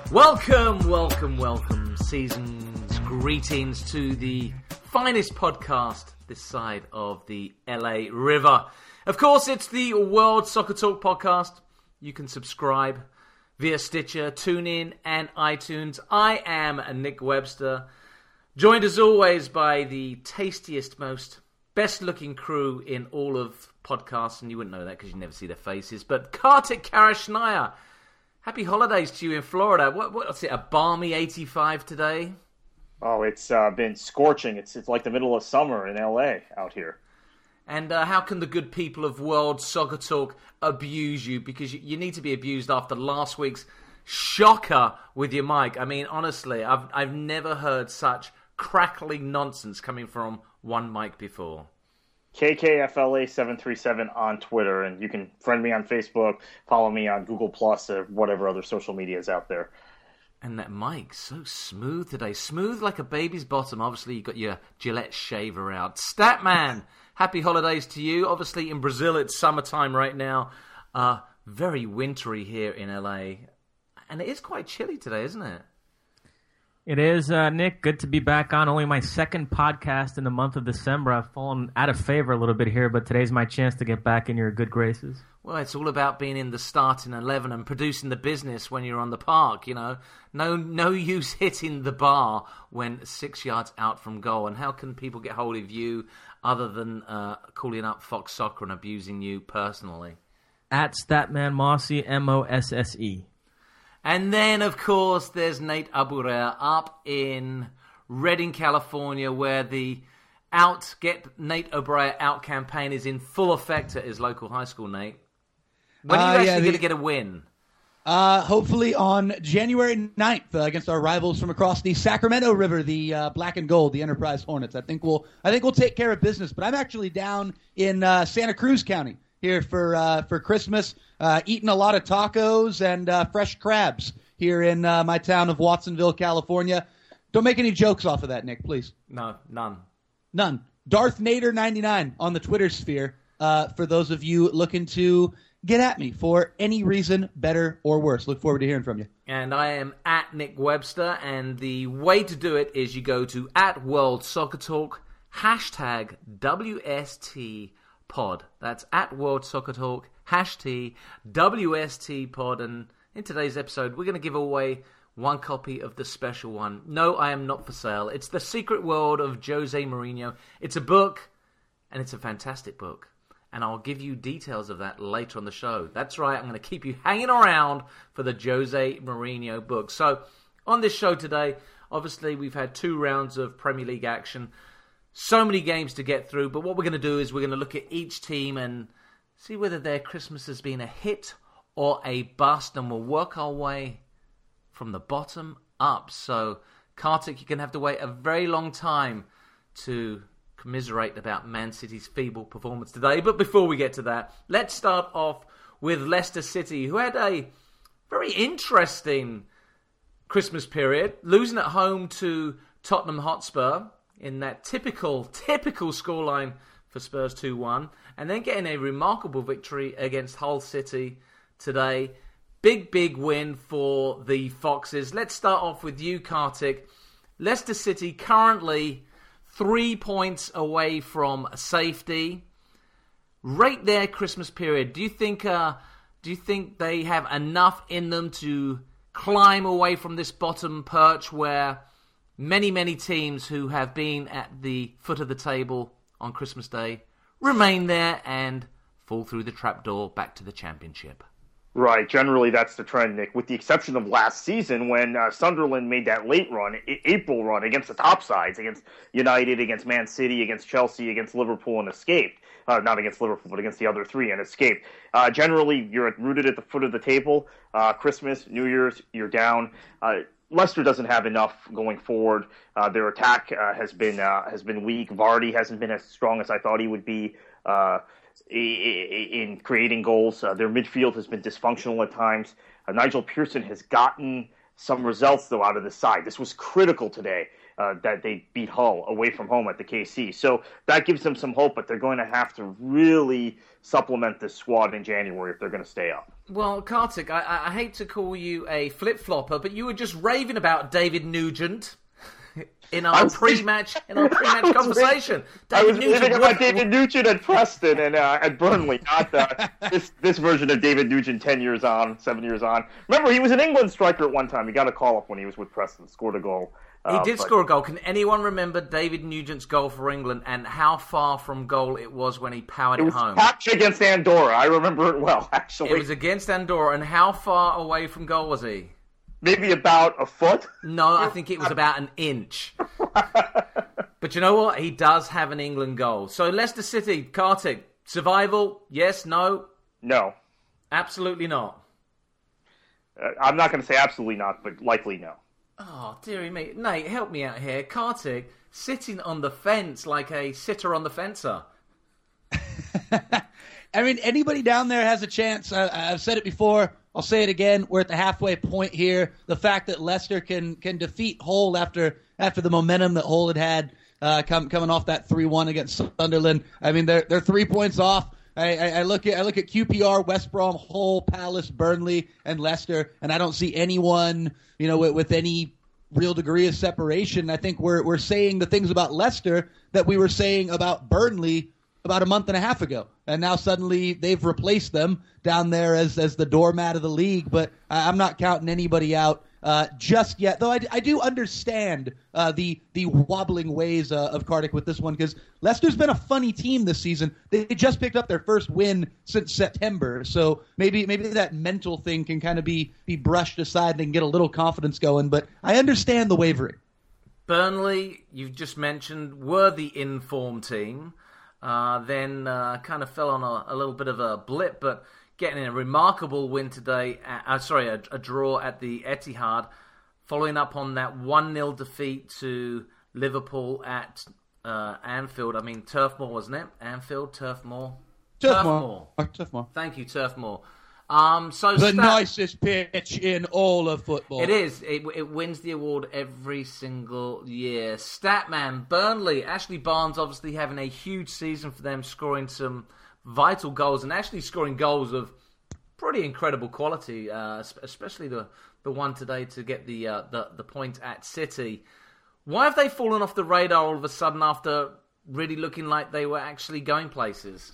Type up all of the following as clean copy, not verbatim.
Welcome. Season's greetings to the finest podcast this side of the LA River. Of course, it's the World Soccer Talk podcast. You can subscribe via Stitcher, TuneIn, and iTunes. I am Nick Webster, joined as always by the tastiest, most best-looking crew in all of podcasts, and you wouldn't know that because you never see their faces, but Kartik Karashnaya. Happy holidays to you in Florida. What's it, a balmy 85 today? Oh, it's been scorching. It's like the middle of summer in LA out here. And how can the good people of World Soccer Talk abuse you? Because you need to be abused after last week's shocker with your mic. I mean, honestly, I've never heard such crackling nonsense coming from one mic before. KKFLA737 on Twitter, and you can friend me on Facebook, follow me on Google Plus, or whatever other social media is out there. And that mic, so smooth today. Smooth like a baby's bottom. Obviously, you got your Gillette shaver out. Statman, happy holidays to you. Obviously, in Brazil, it's summertime right now. Very wintry here in LA. And it is quite chilly today, isn't it? It is, Nick. Good to be back on. Only my second podcast in the month of December. I've fallen out of favor a little bit here, but today's my chance to get back in your good graces. Well, it's all about being in the starting 11 and producing the business when you're on the park, you know. No use hitting the bar when 6 yards out from goal. And how can people get hold of you other than calling up Fox Soccer and abusing you personally? At Statman Mosse, Mosse. And then, of course, there's Nate Aburea up in Redding, California, where the Get Nate Aburea Out campaign is in full effect at his local high school, Nate. When are you actually going to get a win? Hopefully on January 9th against our rivals from across the Sacramento River, the Black and Gold, the Enterprise Hornets. I think we'll take care of business. But I'm actually down in Santa Cruz County here for Christmas, eating a lot of tacos and fresh crabs here in my town of Watsonville, California. Don't make any jokes off of that, Nick, please. No, none. Darth Nader 99 on the Twitter sphere for those of you looking to get at me for any reason, better or worse. Look forward to hearing from you. And I am at Nick Webster, and the way to do it is you go to @World Soccer Talk, hashtag WST Pod. That's at World Soccer Talk, hashtag WST Pod. And in today's episode, we're going to give away one copy of the special one. No, I am not for sale. It's The Secret World of Jose Mourinho. It's a book, and it's a fantastic book. And I'll give you details of that later on the show. That's right, I'm going to keep you hanging around for the Jose Mourinho book. So, on this show today, obviously we've had 2 rounds of Premier League action. So many games to get through, but what we're going to do is we're going to look at each team and see whether their Christmas has been a hit or a bust, and we'll work our way from the bottom up. So, Kartik, you're going to have to wait a very long time to commiserate about Man City's feeble performance today. But before we get to that, let's start off with Leicester City, who had a very interesting Christmas period, losing at home to Tottenham Hotspur in that typical scoreline for Spurs 2-1, and then getting a remarkable victory against Hull City today. Big win for the Foxes. Let's start off with you, Kartik. Leicester City currently 3 points away from safety. Rate their Christmas period. Do you think they have enough in them to climb away from this bottom perch where many teams who have been at the foot of the table on Christmas Day remain there and fall through the trapdoor back to the Championship? Right, generally that's the trend, Nick, with the exception of last season when Sunderland made that late run, April run against the top sides, against United, against Man City, against Chelsea, against Liverpool, and escaped. Not against Liverpool, but against the other 3 and escaped. Generally, you're rooted at the foot of the table. Christmas, New Year's, you're down. Leicester doesn't have enough going forward. Their attack has been weak. Vardy hasn't been as strong as I thought he would be in creating goals. Their midfield has been dysfunctional at times. Nigel Pearson has gotten some results, though, out of the side. This was critical today that they beat Hull away from home at the KC. So that gives them some hope, but they're going to have to really supplement this squad in January if they're going to stay up. Well, Kartik, I hate to call you a flip-flopper, but you were just raving about David Nugent in our pre-match conversation. I was raving about David Nugent at Preston and at Burnley, not this version of David Nugent 7 years on. Remember, he was an England striker at one time. He got a call-up when he was with Preston, scored a goal. He did score a goal. Can anyone remember David Nugent's goal for England and how far from goal it was when he powered it home? It was against Andorra. I remember it well, actually. It was against Andorra, and how far away from goal was he? Maybe about a foot? No, I think it was about an inch. But you know what? He does have an England goal. So Leicester City, Kartik, survival, yes, no? No. Absolutely not. I'm not going to say absolutely not, but likely no. Oh, dearie me. Nate, help me out here. Kartik, sitting on the fence like a sitter on the fencer. I mean, anybody down there has a chance. I've said it before. I'll say it again. We're at the halfway point here. The fact that Leicester can defeat Hull after the momentum that Hull had coming off that 3-1 against Sunderland. I mean, they're 3 points off. I look at QPR, West Brom, Hull, Palace, Burnley, and Leicester, and I don't see anyone, with any real degree of separation. I think we're saying the things about Leicester that we were saying about Burnley about a month and a half ago, and now suddenly they've replaced them down there as the doormat of the league. But I'm not counting anybody out just yet, though I do understand the wobbling ways of Kartik with this one, because Leicester's been a funny team this season. They just picked up their first win since September, so maybe that mental thing can kind of be brushed aside and they can get a little confidence going, but I understand the wavering. Burnley, you've just mentioned, were the in-form team, then kind of fell on a little bit of a blip, but getting a remarkable win today, a draw at the Etihad, following up on that 1-0 defeat to Liverpool at Anfield. I mean, Turf Moor, wasn't it? Anfield, Turf Moor? Turf Moor. Turf Moor. Tthank you, Turf Moor. Nicest pitch in all of football. It is. It wins the award every single year. Statman, Burnley, Ashley Barnes obviously having a huge season for them, scoring some vital goals and actually scoring goals of pretty incredible quality, especially the one today to get the point at City. Why have they fallen off the radar all of a sudden after really looking like they were actually going places?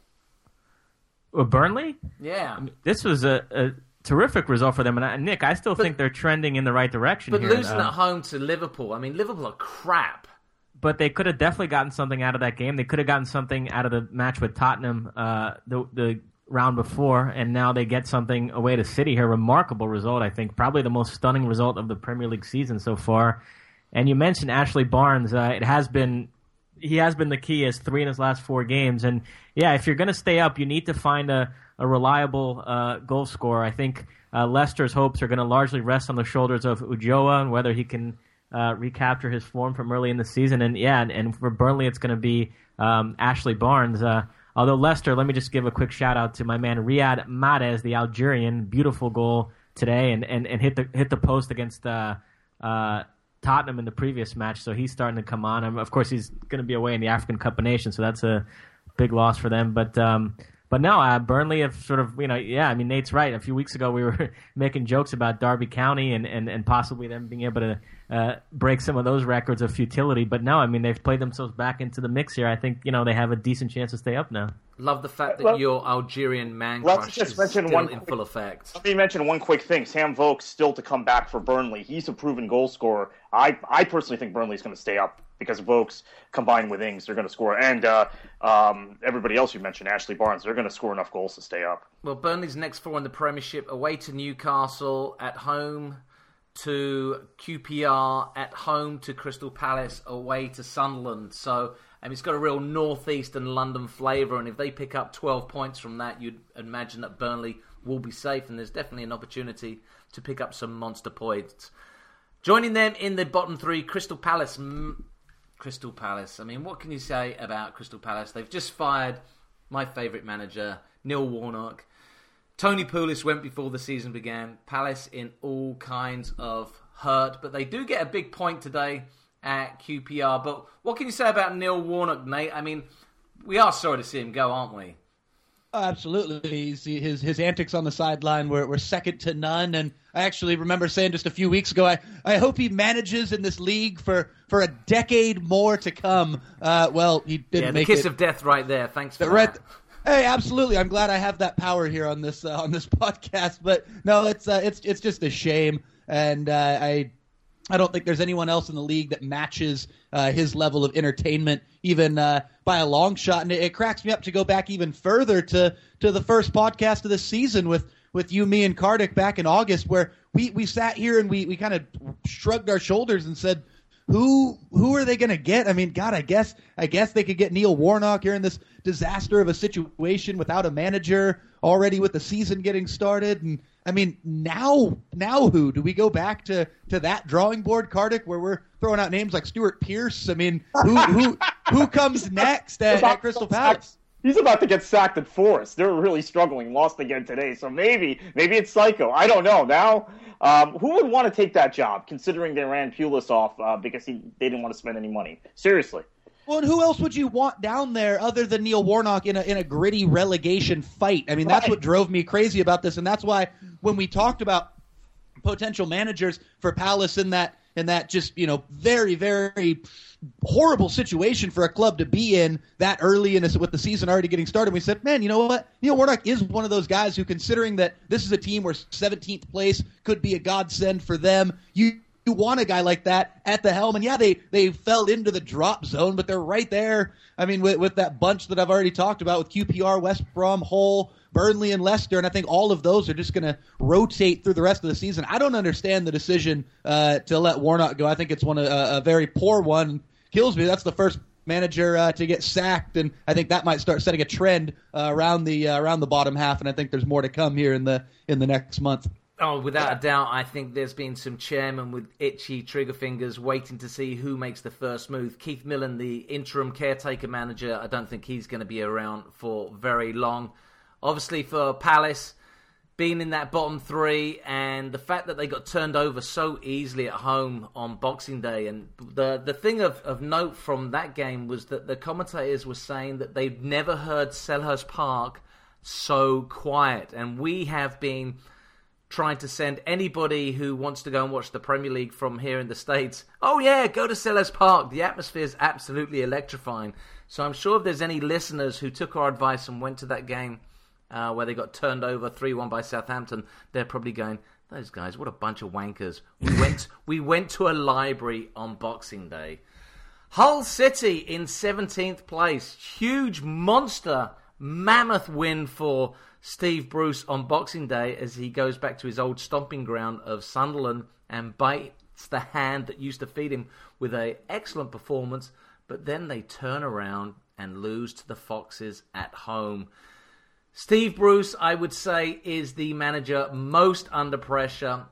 Burnley? Yeah. I mean, this was a terrific result for them. And Nick, I still think they're trending in the right direction but here. But losing at home to Liverpool, I mean, Liverpool are crap. But they could have definitely gotten something out of that game. They could have gotten something out of the match with Tottenham the round before, and now they get something away to City here. Remarkable result, I think. Probably the most stunning result of the Premier League season so far. And you mentioned Ashley Barnes. He has been the key. He has 3 in his last 4 games. And, yeah, if you're going to stay up, you need to find a reliable goal scorer. I think Leicester's hopes are going to largely rest on the shoulders of Ulloa and whether he can recapture his form from early in the season. And for Burnley, it's going to be Ashley Barnes. Although Leicester, let me just give a quick shout-out to my man Riyad Mahrez, the Algerian. Beautiful goal today and hit the post against Tottenham in the previous match, so he's starting to come on. Of course, he's going to be away in the African Cup of Nations, so that's a big loss for them. But no, Burnley have sort of, I mean, Nate's right. A few weeks ago, we were making jokes about Derby County and possibly them being able to break some of those records of futility. But no, I mean, they've played themselves back into the mix here. I think, they have a decent chance to stay up now. Love the fact that your Algerian man crush is still in full effect. Let me mention one quick thing. Sam Vokes still to come back for Burnley. He's a proven goal scorer. I personally think Burnley's going to stay up because Vokes combined with Ings, they're going to score. And everybody else you mentioned, Ashley Barnes, they're going to score enough goals to stay up. Well, Burnley's next 4 in the Premiership, away to Newcastle, at home to QPR, at home to Crystal Palace, away to Sunderland. So it's got a real northeastern London flavour, and if they pick up 12 points from that, you'd imagine that Burnley will be safe, and there's definitely an opportunity to pick up some monster points. Joining them in the bottom 3, Crystal Palace. Crystal Palace. I mean, what can you say about Crystal Palace? They've just fired my favourite manager, Neil Warnock. Tony Pulis went before the season began. Palace in all kinds of hurt, but they do get a big point today at QPR. But what can you say about Neil Warnock, Nate? I mean, we are sorry to see him go, aren't we? Oh, absolutely. His antics on the sideline were second to none. And I actually remember saying just a few weeks ago, I hope he manages in this league for a decade more to come. Well, he didn't make it. The kiss of death right there. Thanks for that. Hey, absolutely. I'm glad I have that power here on this podcast. But no, it's just a shame. And I don't think there's anyone else in the league that matches his level of entertainment, even by a long shot. And it cracks me up to go back even further to the first podcast of the season with you, me, and Kartik back in August, where we sat here and we kind of shrugged our shoulders and said, who are they going to get? I mean, God, I guess they could get Neil Warnock here in this disaster of a situation without a manager already, with the season getting started. And I mean, now who? Do we go back to that drawing board, Kartik, where we're throwing out names like Stuart Pearce? I mean, who comes next at Crystal Palace? He's about to get sacked at Forest. They're really struggling. Lost again today. So maybe it's Psycho. I don't know. Now, who would want to take that job, considering they ran Pulis off because they didn't want to spend any money? Seriously. Well, and who else would you want down there other than Neil Warnock in a gritty relegation fight? I mean, that's what drove me crazy about this, and that's why when we talked about potential managers for Palace in that just, very, very horrible situation for a club to be in that early with the season already getting started, we said, man, you know what? Neil Warnock is one of those guys who, considering that this is a team where 17th place could be a godsend for them, you want a guy like that at the helm. And yeah, they fell into the drop zone, but they're right there. I mean, with that bunch that I've already talked about with QPR, West Brom, Hull, Burnley, and Leicester, and I think all of those are just going to rotate through the rest of the season. I don't understand the decision to let Warnock go. I think it's a very poor one. Kills me. That's the first manager to get sacked, and I think that might start setting a trend around the bottom half. And I think there's more to come here in the next month. Oh, without a doubt, I think there's been some chairmen with itchy trigger fingers waiting to see who makes the first move. Keith Millen, the interim caretaker manager, I don't think he's going to be around for very long. Obviously, for Palace, being in that bottom three and the fact that they got turned over so easily at home on Boxing Day. And the thing of note from that game was that the commentators were saying that they'd never heard Selhurst Park so quiet. And we have been trying to send anybody who wants to go and watch the Premier League from here in the States, oh yeah, go to Selhurst Park. The atmosphere is absolutely electrifying. So I'm sure if there's any listeners who took our advice and went to that game where they got turned over 3-1 by Southampton, they're probably going, those guys, what a bunch of wankers. We went to a library on Boxing Day. Hull City in 17th place. Huge monster, mammoth win for Steve Bruce on Boxing Day as he goes back to his old stomping ground of Sunderland and bites the hand that used to feed him with an excellent performance. But then they turn around and lose to the Foxes at home. Steve Bruce, I would say, is the manager most under pressure,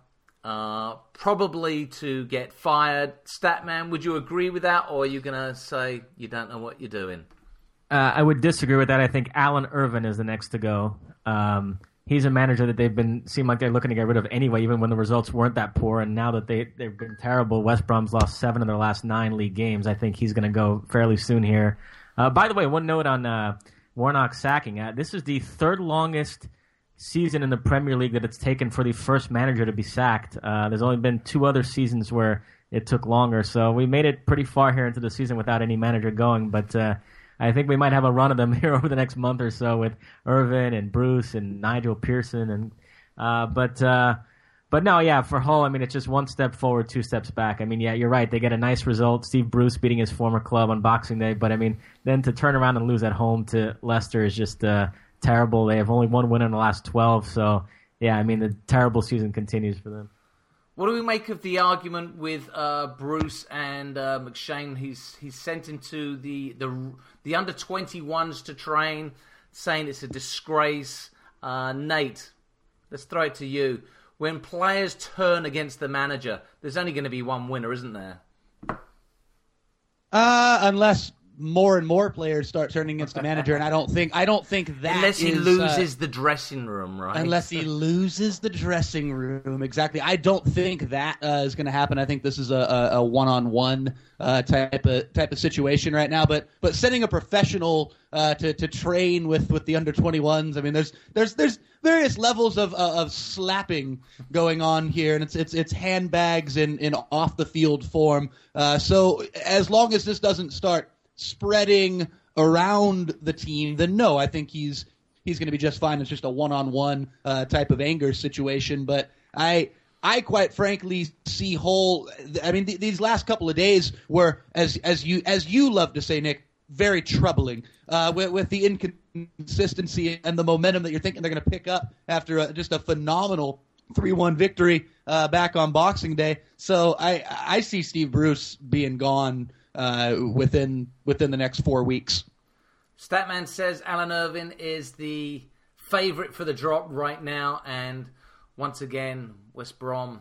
probably to get fired. Statman, would you agree with that, or are you going to say you don't know what you're doing? I would disagree with that. I think Alan Irvin is the next to go. He's a manager that seem like they're looking to get rid of anyway, even when the results weren't that poor. And now that they've been terrible, West Brom's lost 7 of their last 9 league games. I think he's going to go fairly soon here. By the way, one note on Warnock sacking. This is the third longest season in the Premier League that it's taken for the first manager to be sacked. There's only been 2 other seasons where it took longer. So we made it pretty far here into the season without any manager going. But I think we might have a run of them here over the next month or so with Irvin and Bruce and Nigel Pearson. But no, yeah, for Hull, I mean, it's just 1 step forward, 2 steps back. I mean, yeah, you're right. They get a nice result. Steve Bruce beating his former club on Boxing Day. But, I mean, then to turn around and lose at home to Leicester is just terrible. They have only 1 win in the last 12. So, yeah, I mean, the terrible season continues for them. What do we make of the argument with Bruce and McShane? He's sent into the under-21s to train, saying it's a disgrace. Nate, let's throw it to you. When players turn against the manager, there's only going to be one winner, isn't there? Unless more and more players start turning against the manager, and I don't think that unless he loses the dressing room, right? Unless he loses the dressing room, exactly. I don't think that is going to happen. I think this is a one-on-one type of situation right now. But sending a professional to train with the under-21s, I mean, there's various levels of slapping going on here, and it's handbags in off the field form. So as long as this doesn't start spreading around the team, then no, I think he's going to be just fine. It's just a one-on-one type of anger situation. But I quite frankly see Hull. I mean, these last couple of days were, as you love to say, Nick, very troubling with the inconsistency and the momentum that you're thinking they're going to pick up after just a phenomenal 3-1 victory back on Boxing Day. So I see Steve Bruce being gone within the next 4 weeks. Statman says Alan Irvin is the favorite for the drop right now, and once again, West Brom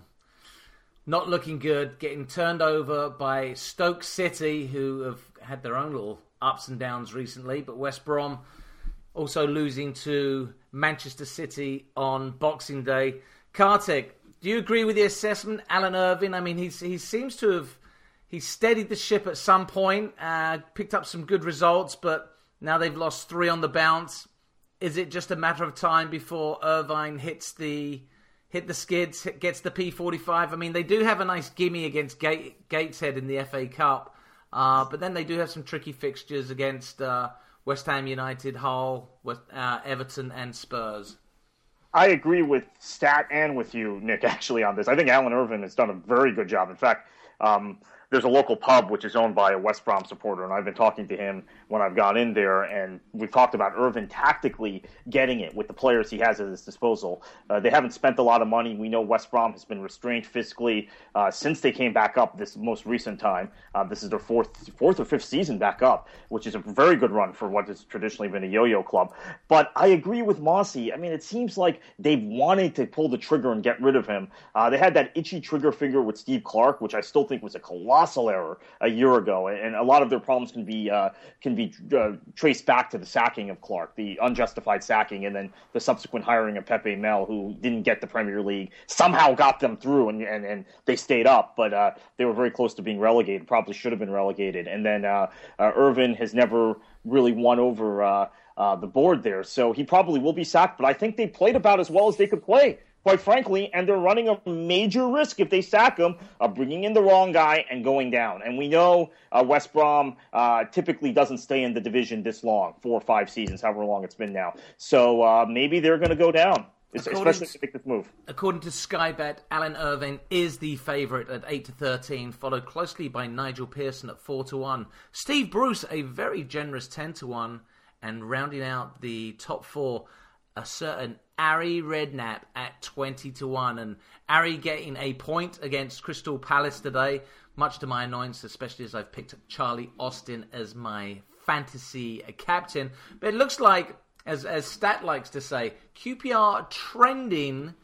not looking good, getting turned over by Stoke City, who have had their own little ups and downs recently, but West Brom also losing to Manchester City on Boxing Day. Kartik, do you agree with the assessment, Alan Irvin? I mean, he seems to have steadied the ship at some point, picked up some good results, but now they've lost 3 on the bounce. Is it just a matter of time before Irvine hit the skids, gets the P45? I mean, they do have a nice gimme against Gateshead in the FA Cup, but then they do have some tricky fixtures against West Ham United, Hull, Everton, and Spurs. I agree with Stat and with you, Nick, actually, on this. I think Alan Irvin has done a very good job. In fact, there's a local pub which is owned by a West Brom supporter, and I've been talking to him when I've gone in there, and we've talked about Irvin tactically getting it with the players he has at his disposal. They haven't spent a lot of money. We know West Brom has been restrained fiscally since they came back up this most recent time. This is their fourth or fifth season back up, which is a very good run for what has traditionally been a yo-yo club. But I agree with Mossy. I mean, it seems like they've wanted to pull the trigger and get rid of him. They had that itchy trigger finger with Steve Clark, which I still think was a colossal error a year ago, and a lot of their problems can be traced back to the sacking of Clark, the unjustified sacking, and then the subsequent hiring of Pepe Mel, who didn't get the Premier League, somehow got them through, and they stayed up, but they were very close to being relegated, probably should have been relegated. And then Irvin has never really won over the board there, so he probably will be sacked, but I think they played about as well as they could play, quite frankly, and they're running a major risk if they sack him of bringing in the wrong guy and going down. And we know West Brom typically doesn't stay in the division this long, 4 or 5 seasons, however long it's been now. So maybe they're going to go down, especially if they make this move. According to Sky Bet, Alan Irvine is the favourite at 8-13, followed closely by Nigel Pearson at 4-1. Steve Bruce, a very generous 10-1, and rounding out the top 4, a certain Ari Redknapp at 20-1, and Ari getting a point against Crystal Palace today, much to my annoyance, especially as I've picked Charlie Austin as my fantasy captain. But it looks like, as Stat likes to say, QPR trending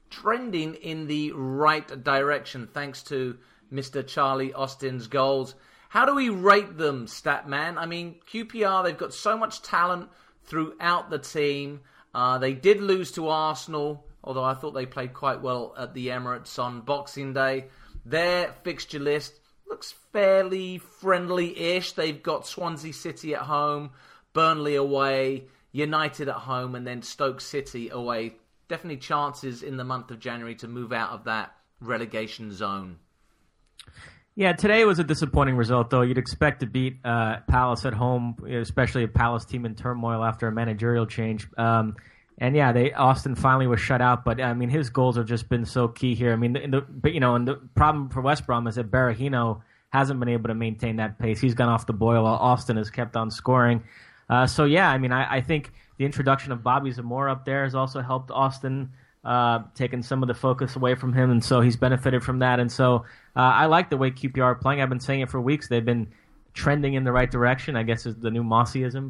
in the right direction thanks to Mr. Charlie Austin's goals. How do we rate them, Statman? I mean, QPR, they've got so much talent throughout the team. They did lose to Arsenal, although I thought they played quite well at the Emirates on Boxing Day. Their fixture list looks fairly friendly-ish. They've got Swansea City at home, Burnley away, United at home, and then Stoke City away. Definitely chances in the month of January to move out of that relegation zone. Yeah, today was a disappointing result, though. You'd expect to beat Palace at home, especially a Palace team in turmoil after a managerial change. And yeah, Austin finally was shut out, but I mean, his goals have just been so key here. I mean, and the problem for West Brom is that Berahino hasn't been able to maintain that pace. He's gone off the boil while Austin has kept on scoring. So yeah, I mean, I think the introduction of Bobby Zamora up there has also helped Austin, taken some of the focus away from him, and so he's benefited from that. And so I like the way QPR are playing. I've been saying it for weeks. They've been trending in the right direction, I guess is the new Mossyism.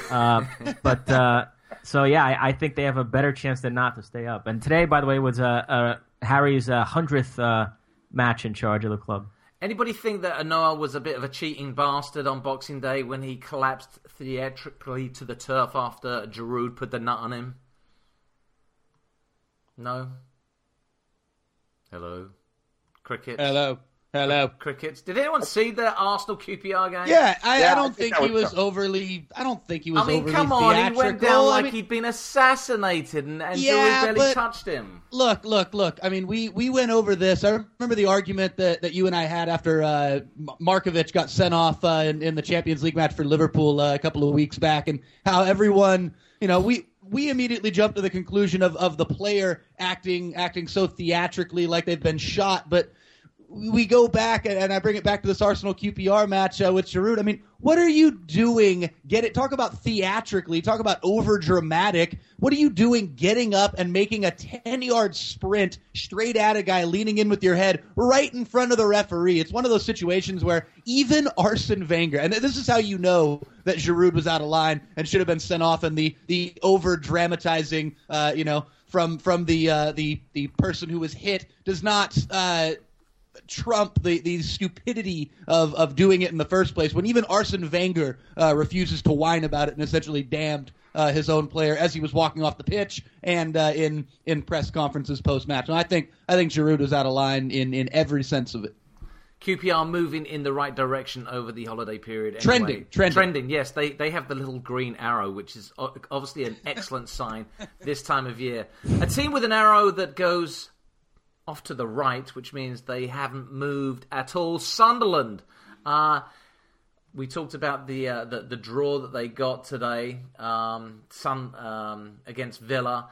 So yeah, I think they have a better chance than not to stay up. And today, by the way, was Harry's 100th match in charge of the club. Anybody think that Anoa was a bit of a cheating bastard on Boxing Day when he collapsed theatrically to the turf after Giroud put the nut on him? No? Hello? Crickets? Hello. Crickets. Did anyone see the Arsenal QPR game? Yeah, I don't think he was overly. I don't think he was overly come on, theatrical. he went down like he'd been assassinated, and Giroud barely touched him. Look. I mean, we went over this. I remember the argument that you and I had after Markovic got sent off in the Champions League match for Liverpool a couple of weeks back, and how everyone, we immediately jumped to the conclusion of the player acting so theatrically like they've been shot, but we go back, and I bring it back to this Arsenal QPR match with Giroud. I mean, what are you doing? Talk about theatrically. Talk about over-dramatic. What are you doing getting up and making a 10-yard sprint straight at a guy, leaning in with your head right in front of the referee? It's one of those situations where even Arsene Wenger, and this is how you know that Giroud was out of line and should have been sent off, and the over-dramatizing, from the person who was hit does not trump the stupidity of doing it in the first place, when even Arsene Wenger refuses to whine about it and essentially damned his own player as he was walking off the pitch and in press conferences post-match. And I think Giroud was out of line in every sense of it. QPR moving in the right direction over the holiday period. Anyway. Trending. Yes, they have the little green arrow, which is obviously an excellent sign this time of year. A team with an arrow that goes off to the right, which means they haven't moved at all. Sunderland. We talked about the draw that they got today, against Villa.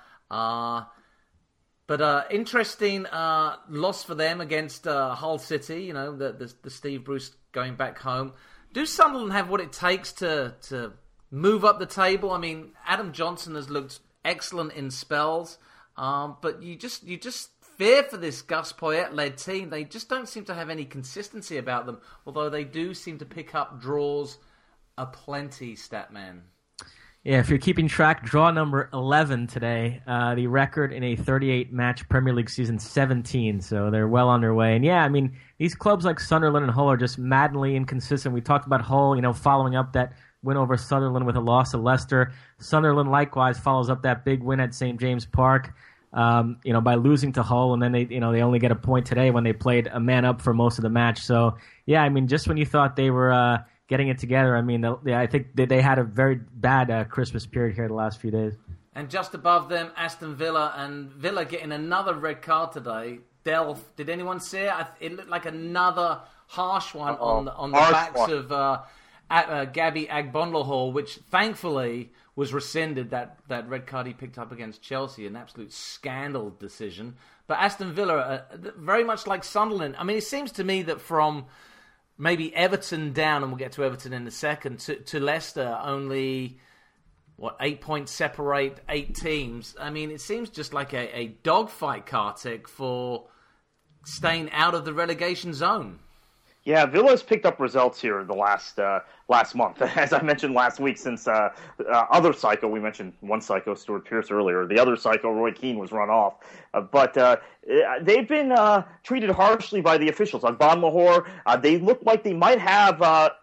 But interesting loss for them against Hull City. The Steve Bruce going back home. Do Sunderland have what it takes to move up the table? I mean, Adam Johnson has looked excellent in spells, but you just fear for this Gus Poyet-led team. They just don't seem to have any consistency about them, although they do seem to pick up draws aplenty, Statman. Yeah, if you're keeping track, draw number 11 today. The record in a 38-match Premier League season, 17, so they're well on their way. And yeah, I mean, these clubs like Sunderland and Hull are just maddenly inconsistent. We talked about Hull, following up that win over Sunderland with a loss to Leicester. Sunderland likewise follows up that big win at St. James Park. By losing to Hull, and then they only get a point today when they played a man up for most of the match. So, yeah, I mean, just when you thought they were getting it together, I mean, I think they had a very bad Christmas period here the last few days. And just above them, Aston Villa, and Villa getting another red card today. Delph, did anyone see it? It looked like another harsh one on the backs of Gabby Agbonlahor, which thankfully was rescinded, that red card he picked up against Chelsea, an absolute scandal decision. But Aston Villa, very much like Sunderland, I mean, it seems to me that from maybe Everton down, and we'll get to Everton in a second, to Leicester, only, 8 points separate 8 teams. I mean, it seems just like a dogfight, Kartik, for staying out of the relegation zone. Yeah, Villa's picked up results here in the last month. As I mentioned last week, since other psycho, we mentioned one psycho, Stuart Pearce, earlier. The other psycho, Roy Keane, was run off. But they've been treated harshly by the officials. On Agbonlahor, they look like they might have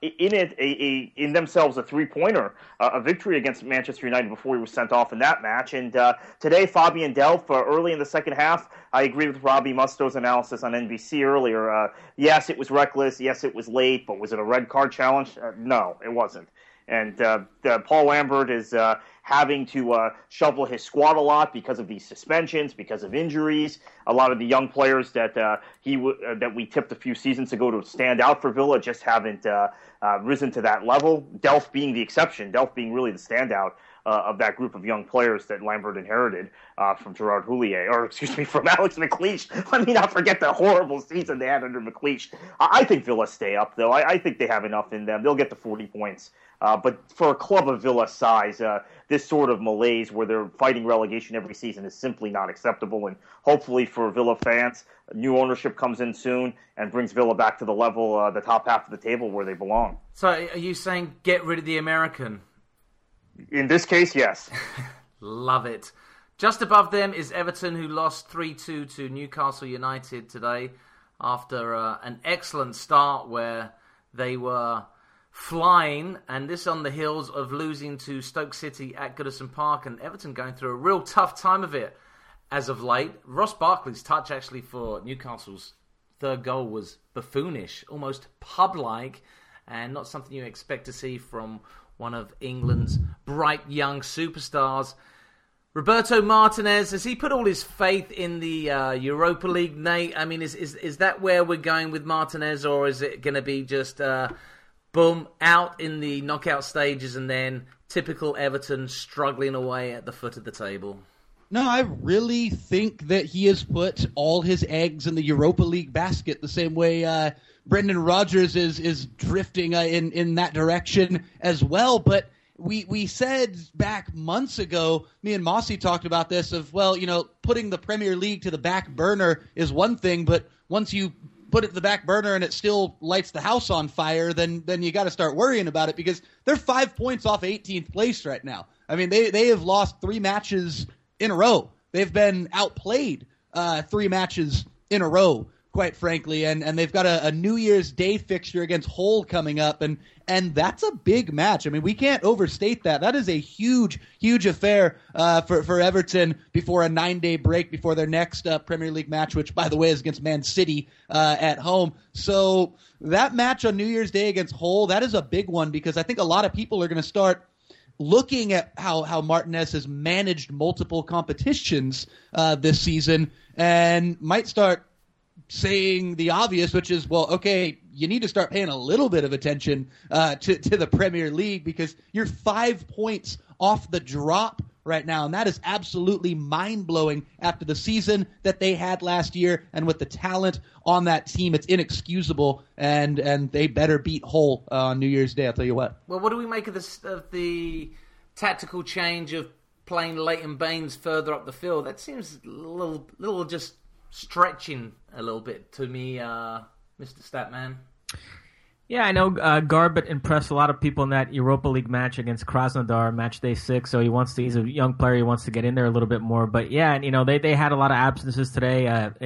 in themselves a 3-pointer, a victory against Manchester United before he was sent off in that match. And today, Fabian Delph, early in the second half, I agree with Robbie Musto's analysis on NBC earlier. Yes, it was reckless. Yes, it was late. But was it a red card challenge? No, it wasn't. And Paul Lambert is having to shovel his squad a lot because of these suspensions, because of injuries. A lot of the young players that we tipped a few seasons ago to stand out for Villa just haven't risen to that level. Delph being the exception, Delph being really the standout of that group of young players that Lambert inherited from Gerard Houllier, from Alex McLeish. Let me not forget the horrible season they had under McLeish. I think Villa stay up, though. I think they have enough in them. They'll get to 40 points. But for a club of Villa size, this sort of malaise where they're fighting relegation every season is simply not acceptable. And hopefully for Villa fans, new ownership comes in soon and brings Villa back to the level, the top half of the table where they belong. So are you saying get rid of the American? In this case, yes. Love it. Just above them is Everton, who lost 3-2 to Newcastle United today. after an excellent start where they were flying, and this on the heels of losing to Stoke City at Goodison Park, and Everton going through a real tough time of it as of late. Ross Barkley's touch actually for Newcastle's third goal was buffoonish, almost pub-like, and not something you expect to see from one of England's bright young superstars. Roberto Martinez, has he put all his faith in the Europa League, Nate? I mean, is that where we're going with Martinez, or is it going to be just boom, out in the knockout stages and then typical Everton struggling away at the foot of the table? No, I really think that he has put all his eggs in the Europa League basket the same way Brendan Rodgers is drifting in that direction as well. But we said back months ago, me and Mossy talked about this of, well, putting the Premier League to the back burner is one thing, but once you put it to the back burner and it still lights the house on fire, then you got to start worrying about it, because they're 5 points off 18th place right now. I mean, they have lost 3 matches in a row. They've been outplayed 3 matches in a row, quite frankly, and they've got a New Year's Day fixture against Hull coming up, and that's a big match. I mean, we can't overstate that. That is a huge affair for Everton before a 9-day break before their next Premier League match, which, by the way, is against Man City at home. So that match on New Year's Day against Hull, that is a big one, because I think a lot of people are going to start looking at how Martinez has managed multiple competitions this season, and might start saying the obvious, which is, well, okay, you need to start paying a little bit of attention to the Premier League, because you're 5 points off the drop right now, and that is absolutely mind-blowing after the season that they had last year, and with the talent on that team, it's inexcusable, and they better beat Hull on New Year's Day, I'll tell you what. Well, what do we make of the tactical change of playing Leighton Baines further up the field? That seems a little just stretching a little bit to me, Mr. Statman. Yeah, I know Garbett impressed a lot of people in that Europa League match against Krasnodar, match day 6. So he's a young player. He wants to get in there a little bit more. But yeah, and, they had a lot of absences today.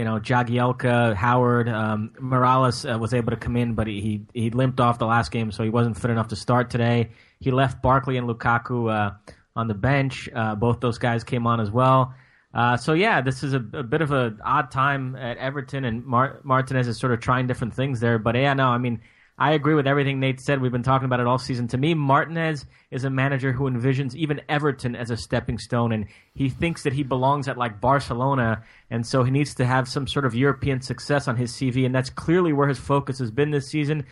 Jagielka, Howard, Morales was able to come in, but he limped off the last game, so he wasn't fit enough to start today. He left Barkley and Lukaku on the bench. Both those guys came on as well. So yeah, this is a bit of an odd time at Everton, and Martinez is sort of trying different things there. But yeah, no, I mean, I agree with everything Nate said. We've been talking about it all season. To me, Martinez is a manager who envisions even Everton as a stepping stone, and he thinks that he belongs at like Barcelona, and so he needs to have some sort of European success on his CV, and that's clearly where his focus has been this season,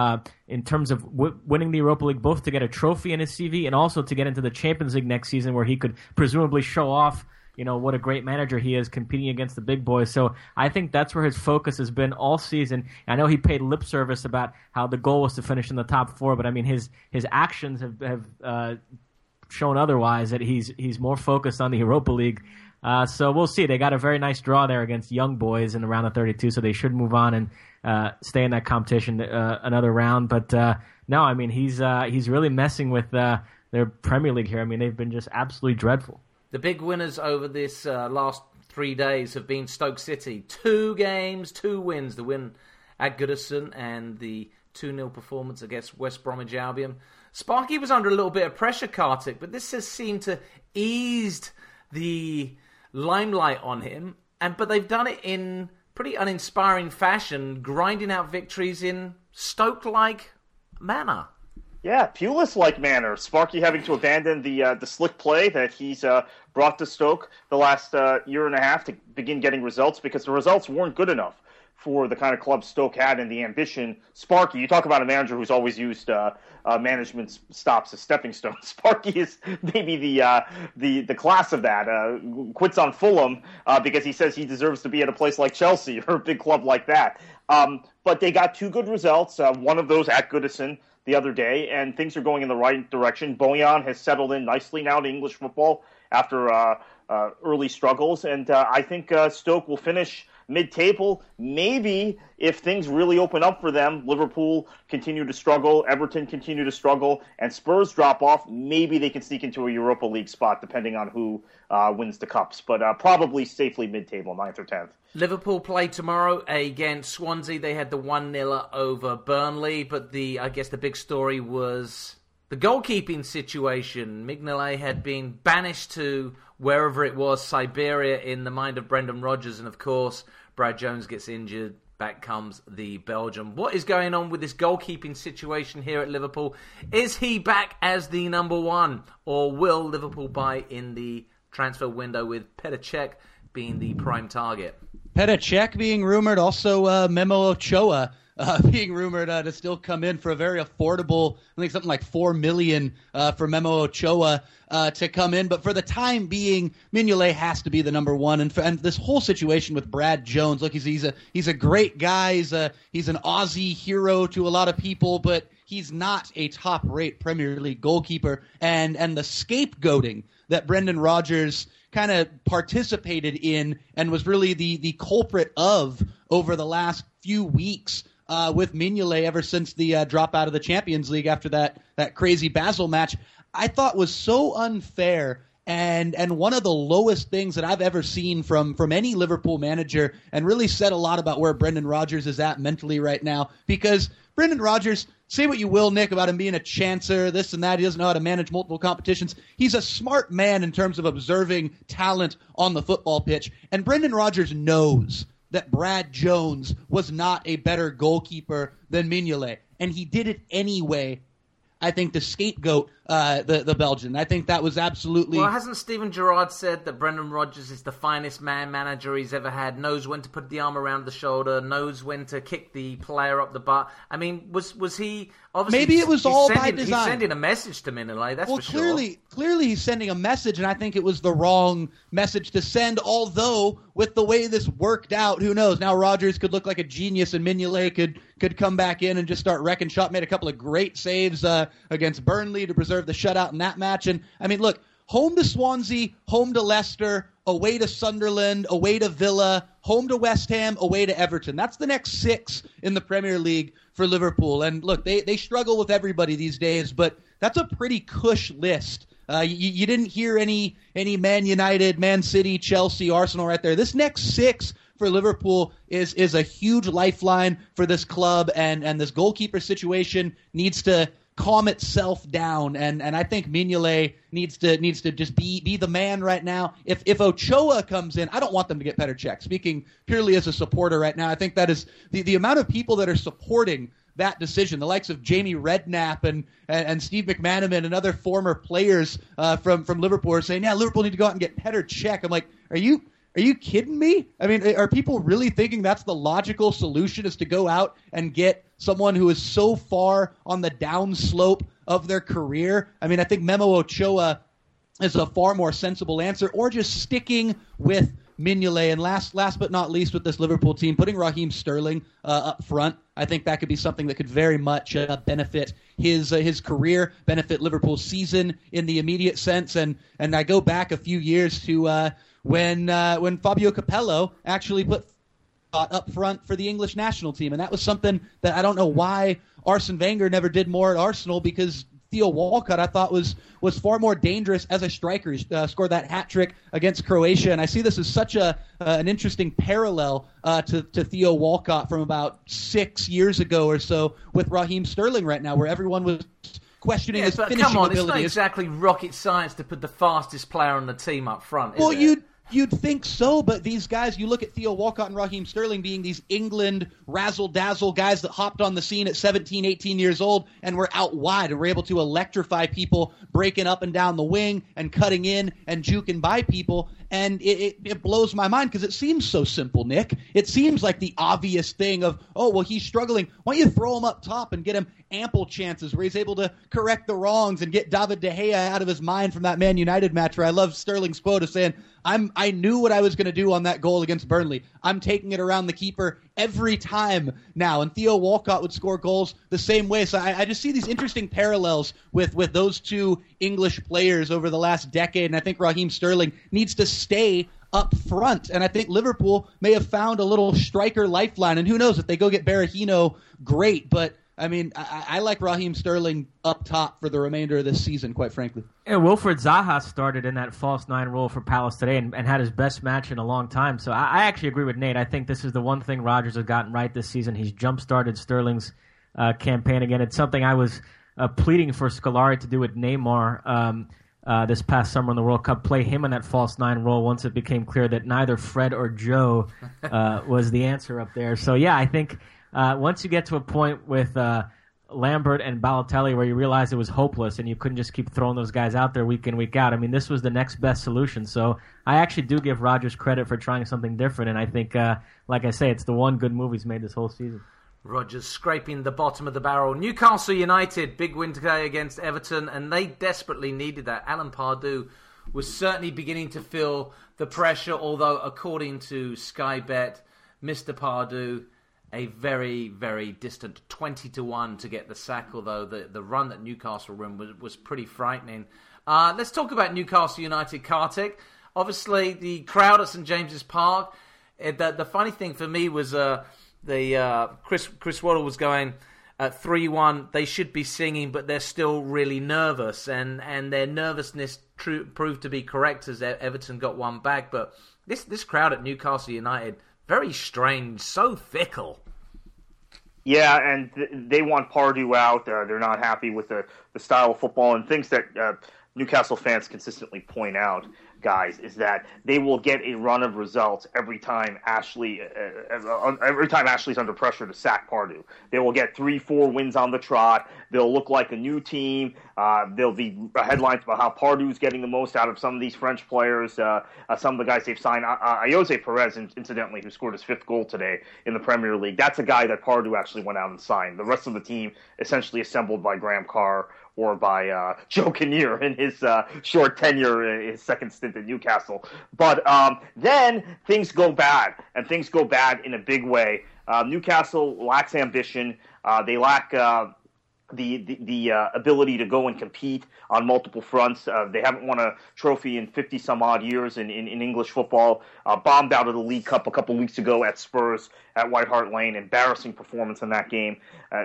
in terms of winning the Europa League, both to get a trophy in his CV and also to get into the Champions League next season, where he could presumably show off what a great manager he is competing against the big boys. So I think that's where his focus has been all season. I know he paid lip service about how the goal was to finish in the top 4, but I mean his actions have shown otherwise, that he's more focused on the Europa League. So we'll see. They got a very nice draw there against Young Boys in the round of 32, so they should move on and stay in that competition another round. But no, I mean he's really messing with their Premier League here. I mean they've been just absolutely dreadful. The big winners over this last 3 days have been Stoke City. 2 games, 2 wins. The win at Goodison and the 2-0 performance against West Bromwich Albion. Sparky was under a little bit of pressure, Kartik, but this has seemed to ease the limelight on him. But they've done it in pretty uninspiring fashion, grinding out victories in Stoke-like manner. Yeah, Pulis-like manner. Sparky having to abandon the slick play that he's brought to Stoke the last year and a half to begin getting results, because the results weren't good enough for the kind of club Stoke had and the ambition. Sparky, you talk about a manager who's always used management stops as stepping stones. Sparky is maybe the class of that. Quits on Fulham because he says he deserves to be at a place like Chelsea or a big club like that. But they got 2 good results, one of those at Goodison the other day, and things are going in the right direction. Bojan has settled in nicely now to English football after early struggles, and I think Stoke will finish mid-table. Maybe if things really open up for them, Liverpool continue to struggle, Everton continue to struggle, and Spurs drop off, maybe they can sneak into a Europa League spot depending on who wins the cups. But probably safely mid-table, 9th or 10th. Liverpool play tomorrow against Swansea. They had the 1-0 over Burnley, but I guess the big story was the goalkeeping situation. Mignolet had been banished to wherever it was, Siberia, in the mind of Brendan Rodgers, and of course, Brad Jones gets injured. Back comes the Belgian. What is going on with this goalkeeping situation here at Liverpool? Is he back as the number one, or will Liverpool buy in the transfer window with Petr Cech being the prime target? Petr Cech being rumored, also Memo Ochoa being rumored to still come in for a very affordable, I think something like $4 million for Memo Ochoa to come in. But for the time being, Mignolet has to be the number one. And this whole situation with Brad Jones, look, he's a great guy. He's an Aussie hero to a lot of people, but he's not a top-rate Premier League goalkeeper. And the scapegoating that Brendan Rodgers kind of participated in and was really the culprit of over the last few weeks with Mignolet ever since the drop out of the Champions League after that crazy Basel match, I thought was so unfair and one of the lowest things that I've ever seen from any Liverpool manager, and really said a lot about where Brendan Rodgers is at mentally right now. Because Brendan Rodgers, say what you will, Nick, about him being a chancer, this and that, he doesn't know how to manage multiple competitions. He's a smart man in terms of observing talent on the football pitch. And Brendan Rodgers knows that Brad Jones was not a better goalkeeper than Mignolet. And he did it anyway, I think, to scapegoat the Belgian. I think that was absolutely... Well, hasn't Steven Gerrard said that Brendan Rodgers is the finest man manager he's ever had, knows when to put the arm around the shoulder, knows when to kick the player up the butt? I mean, was he... Obviously, maybe it was all by design. He's sending a message to Mignolet, that's for sure. Clearly he's sending a message, and I think it was the wrong message to send, although with the way this worked out, who knows? Now Rodgers could look like a genius, and Mignolet could come back in and just start wrecking shop. Made a couple of great saves against Burnley to preserve the shutout in that match. And, I mean, look, home to Swansea, home to Leicester, away to Sunderland, away to Villa, home to West Ham, away to Everton. That's the next 6 in the Premier League for Liverpool. And look, they struggle with everybody these days, but that's a pretty cush list. You didn't hear any Man United, Man City, Chelsea, Arsenal right there. This next 6 for Liverpool is a huge lifeline for this club, and this goalkeeper situation needs to calm itself down, and I think Mignolet needs to just be the man right now. If Ochoa comes in, I don't want them to get Petr Cech. Speaking purely as a supporter right now, I think that is the amount of people that are supporting that decision, the likes of Jamie Redknapp and Steve McManaman and other former players from Liverpool are saying, yeah, Liverpool need to go out and get Petr Cech. I'm like, are you kidding me? I mean, are people really thinking that's the logical solution, is to go out and get someone who is so far on the downslope of their career? I mean, I think Memo Ochoa is a far more sensible answer, or just sticking with Mignolet. And last but not least with this Liverpool team, putting Raheem Sterling up front, I think that could be something that could very much benefit his career, benefit Liverpool's season in the immediate sense. And I go back a few years to when Fabio Capello actually put up front for the English national team, and that was something that I don't know why Arsene Wenger never did more at Arsenal, because Theo Walcott, I thought, was far more dangerous as a striker. He scored that hat trick against Croatia, and I see this as such an interesting parallel to Theo Walcott from about 6 years ago or so with Raheem Sterling right now, where everyone was questioning his finishing come on, ability. It's not exactly rocket science to put the fastest player on the team up front, well, is it? You'd think so, but these guys, you look at Theo Walcott and Raheem Sterling being these England razzle-dazzle guys that hopped on the scene at 17, 18 years old and were out wide and were able to electrify people, breaking up and down the wing and cutting in and juking by people. And it blows my mind because it seems so simple, Nick. It seems like the obvious thing of, oh, well, he's struggling. Why don't you throw him up top and get him ample chances where he's able to correct the wrongs and get David De Gea out of his mind from that Man United match, where I love Sterling's quote of saying, I knew what I was going to do on that goal against Burnley. I'm taking it around the keeper every time now. And Theo Walcott would score goals the same way. So I just see these interesting parallels with those two English players over the last decade. And I think Raheem Sterling needs to stay up front. And I think Liverpool may have found a little striker lifeline. And who knows, if they go get Berahino, great. But, I mean, I like Raheem Sterling up top for the remainder of this season, quite frankly. And Wilfred Zaha started in that false nine role for Palace today and had his best match in a long time. So I actually agree with Nate. I think this is the one thing Rodgers has gotten right this season. He's jump-started Sterling's campaign again. It's something I was pleading for Scolari to do with Neymar this past summer in the World Cup, play him in that false nine role once it became clear that neither Fred or Joe was the answer up there. So, yeah, I think once you get to a point with Lambert and Balotelli where you realize it was hopeless and you couldn't just keep throwing those guys out there week in, week out, I mean, this was the next best solution. So I actually do give Rodgers credit for trying something different, and I think, like I say, it's the one good move he's made this whole season. Rodgers scraping the bottom of the barrel. Newcastle United, big win today against Everton, and they desperately needed that. Alan Pardew was certainly beginning to feel the pressure, although according to Sky Bet, Mr. Pardew, a very, very distant 20-1 to get the sack, although the run that Newcastle were in was pretty frightening. Let's talk about Newcastle United, Kartik. Obviously, the crowd at St. James's Park. The funny thing for me was Chris Waddle was going at 3-1. They should be singing, but they're still really nervous, and their nervousness proved to be correct as Everton got one back. But this crowd at Newcastle United, very strange, so fickle. Yeah, and they want Pardew out. They're not happy with the style of football and things that Newcastle fans consistently point out, guys, is that they will get a run of results every time Ashley's under pressure to sack Pardew. They will get 3-4 wins on the trot. They'll look like a new team. There'll be headlines about how Pardew's getting the most out of some of these French players. Some of the guys they've signed. Jose Perez, incidentally, who scored his 5th goal today in the Premier League, that's a guy that Pardew actually went out and signed. The rest of the team essentially assembled by Graham Carr or by Joe Kinnear in his short tenure, his second stint at Newcastle. But then things go bad, and things go bad in a big way. Newcastle lacks ambition. They lack the ability to go and compete on multiple fronts. They haven't won a trophy in 50-some-odd years in English football. Bombed out of the League Cup a couple weeks ago at Spurs at White Hart Lane. Embarrassing performance in that game.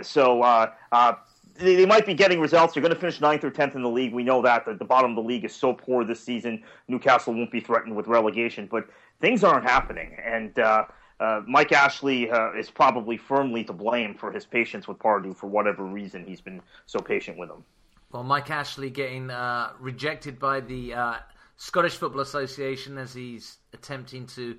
They might be getting results. They're going to finish 9th or 10th in the league. We know that. The bottom of the league is so poor this season. Newcastle won't be threatened with relegation. But things aren't happening. And Mike Ashley is probably firmly to blame for his patience with Pardew for whatever reason he's been so patient with him. Well, Mike Ashley getting rejected by the Scottish Football Association as he's attempting to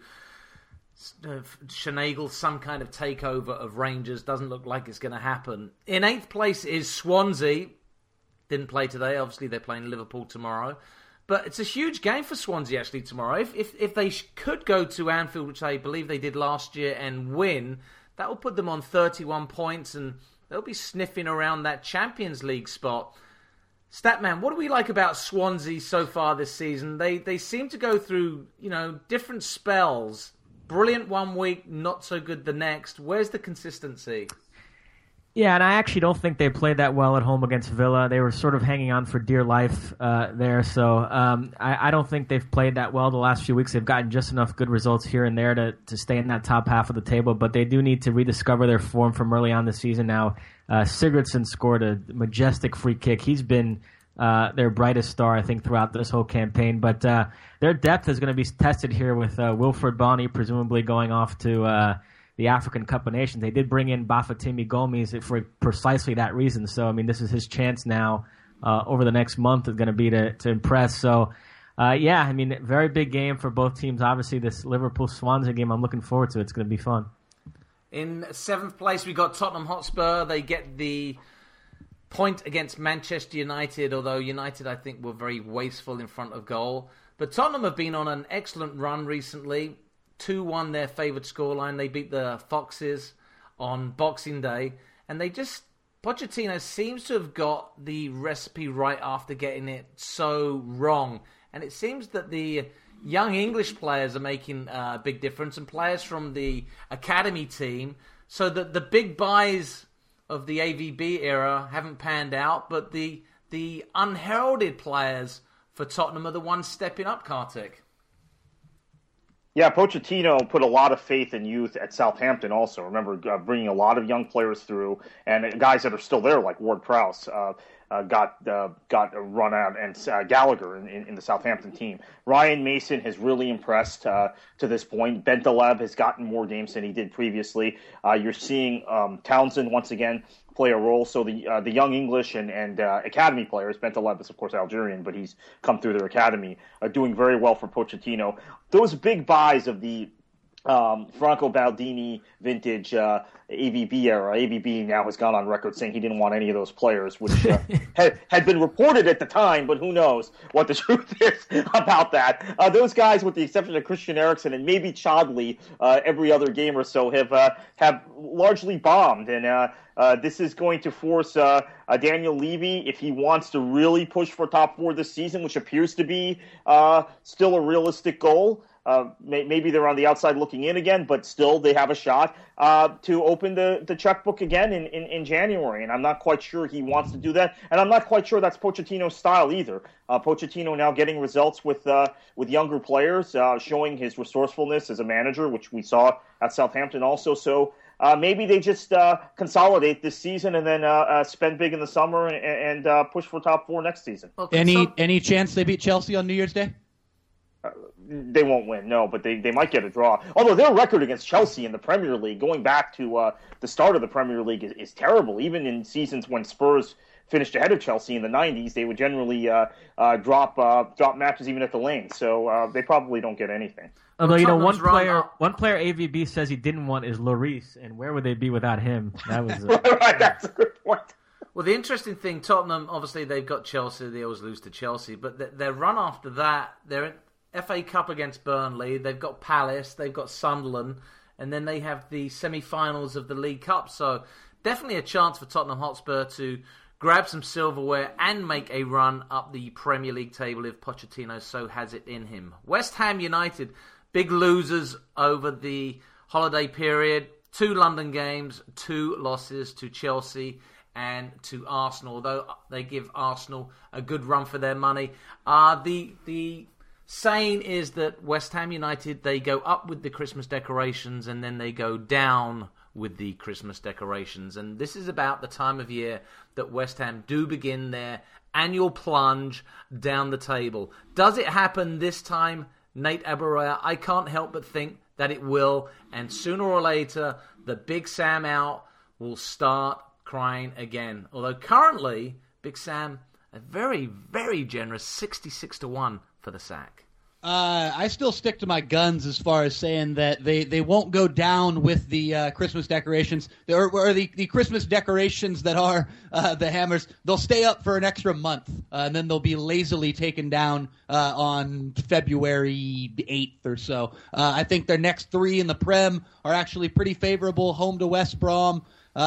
finagle some kind of takeover of Rangers. Doesn't look like it's going to happen. In 8th place is Swansea. Didn't play today. Obviously, they're playing Liverpool tomorrow. But it's a huge game for Swansea actually tomorrow. If they could go to Anfield, which I believe they did last year, and win, that will put them on 31 points, and they'll be sniffing around that Champions League spot. Statman, what do we like about Swansea so far this season? They seem to go through, different spells. Brilliant one week, not so good the next. Where's the consistency? Yeah, and I actually don't think they played that well at home against Villa. They were sort of hanging on for dear life there. So I don't think they've played that well the last few weeks. They've gotten just enough good results here and there to stay in that top half of the table. But they do need to rediscover their form from early on this season now. Sigurdsson scored a majestic free kick. He's been their brightest star, I think, throughout this whole campaign. But their depth is going to be tested here with Wilfred Bonny presumably going off to the African Cup of Nations. They did bring in Bafétimbi Gomes for precisely that reason. So, I mean, this is his chance now over the next month is going to be to impress. So, very big game for both teams. Obviously, this Liverpool-Swansea game I'm looking forward to. It's going to be fun. In 7th place, we got Tottenham Hotspur. They get the point against Manchester United, although United, I think, were very wasteful in front of goal. But Tottenham have been on an excellent run recently. 2-1 their favoured scoreline. They beat the Foxes on Boxing Day. And Pochettino seems to have got the recipe right after getting it so wrong. And it seems that the young English players are making a big difference, and players from the academy team, so that the big buys of the AVB era haven't panned out, but the unheralded players for Tottenham are the ones stepping up, Kartik. Yeah, Pochettino put a lot of faith in youth at Southampton also. Remember, bringing a lot of young players through, and guys that are still there, like Ward-Prowse, got a run out, and Gallagher in the Southampton team. Ryan Mason has really impressed to this point. Bentaleb has gotten more games than he did previously. You're seeing Townsend once again play a role. So the young English and academy players, Bentaleb is of course Algerian, but he's come through their academy, are doing very well for Pochettino. Those big buys of the Franco Baldini vintage AVB era. AVB now has gone on record saying he didn't want any of those players, which had been reported at the time, but who knows what the truth is about that. Those guys, with the exception of Christian Eriksen and maybe Chodley, every other game or so, have largely bombed. And this is going to force Daniel Levy, if he wants to really push for top 4 this season, which appears to be still a realistic goal. Maybe they're on the outside looking in again, but still they have a shot to open the checkbook again in January. And I'm not quite sure he wants to do that. And I'm not quite sure that's Pochettino's style either. Pochettino now getting results with younger players, showing his resourcefulness as a manager, which we saw at Southampton also. So maybe they just consolidate this season and then spend big in the summer and push for top 4 next season. Any chance they beat Chelsea on New Year's Day? They won't win, no, but they might get a draw. Although their record against Chelsea in the Premier League, going back to the start of the Premier League, is terrible. Even in seasons when Spurs finished ahead of Chelsea in the 90s, they would generally drop matches even at the Lane. So they probably don't get anything. Although, one player AVB says he didn't want is Lloris, and where would they be without him? That was right, that's a good point. Well, the interesting thing, Tottenham, obviously they've got Chelsea, they always lose to Chelsea, but their run after that, they're in FA Cup against Burnley, they've got Palace, they've got Sunderland, and then they have the semi-finals of the League Cup. So definitely a chance for Tottenham Hotspur to grab some silverware and make a run up the Premier League table if Pochettino so has it in him. West Ham United, big losers over the holiday period. 2 London games, 2 losses to Chelsea and to Arsenal, although they give Arsenal a good run for their money. The saying is that West Ham United, they go up with the Christmas decorations and then they go down with the Christmas decorations. And this is about the time of year that West Ham do begin their annual plunge down the table. Does it happen this time, Nate Abaroya? I can't help but think that it will. And sooner or later, the Big Sam out will start crying again. Although currently, Big Sam, a very, very generous 66-1 for the sack. I still stick to my guns as far as saying that they won't go down with the Christmas decorations, or the Christmas decorations that are the Hammers. They'll stay up for an extra month, and then they'll be lazily taken down on February 8th or so. I think their next 3 in the Prem are actually pretty favorable. Home to West Brom,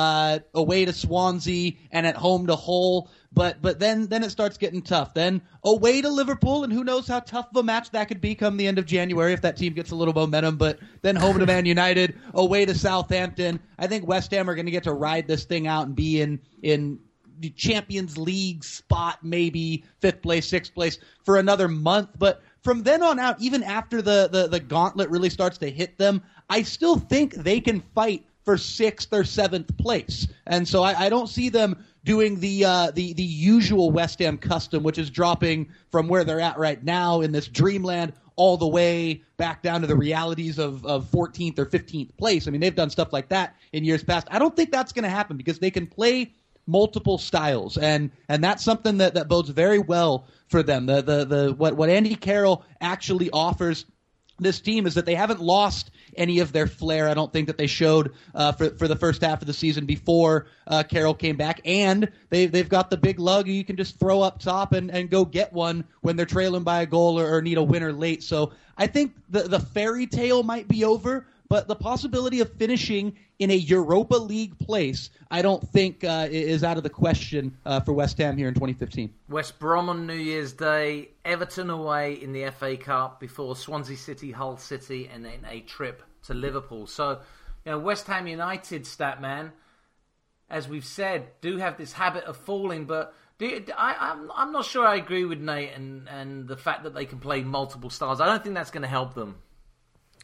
away to Swansea, and at home to Hull. But then it starts getting tough. Then away to Liverpool, and who knows how tough of a match that could be come the end of January if that team gets a little momentum. But then home to Man United, away to Southampton. I think West Ham are going to get to ride this thing out and be in the Champions League spot, maybe 5th place, 6th place for another month. But from then on out, even after the gauntlet really starts to hit them, I still think they can fight for 6th or 7th place. And so I don't see them doing the usual West Ham custom, which is dropping from where they're at right now in this dreamland all the way back down to the realities of 14th or 15th place. I mean, they've done stuff like that in years past. I don't think that's going to happen because they can play multiple styles, and that's something that bodes very well for them. What Andy Carroll actually offers this team is that they haven't lost any of their flair. I don't think that they showed for the first half of the season before Carroll came back, and they've got the big lug you can just throw up top and go get one when they're trailing by a goal or need a winner late. So I think the fairy tale might be over, but the possibility of finishing in a Europa League place, I don't think is out of the question for West Ham here in 2015. West Brom on New Year's Day, Everton away in the FA Cup before Swansea City, Hull City, and then a trip to Liverpool. So, West Ham United, Statman, as we've said, do have this habit of falling, but I'm not sure I agree with Nate and the fact that they can play multiple styles. I don't think that's going to help them.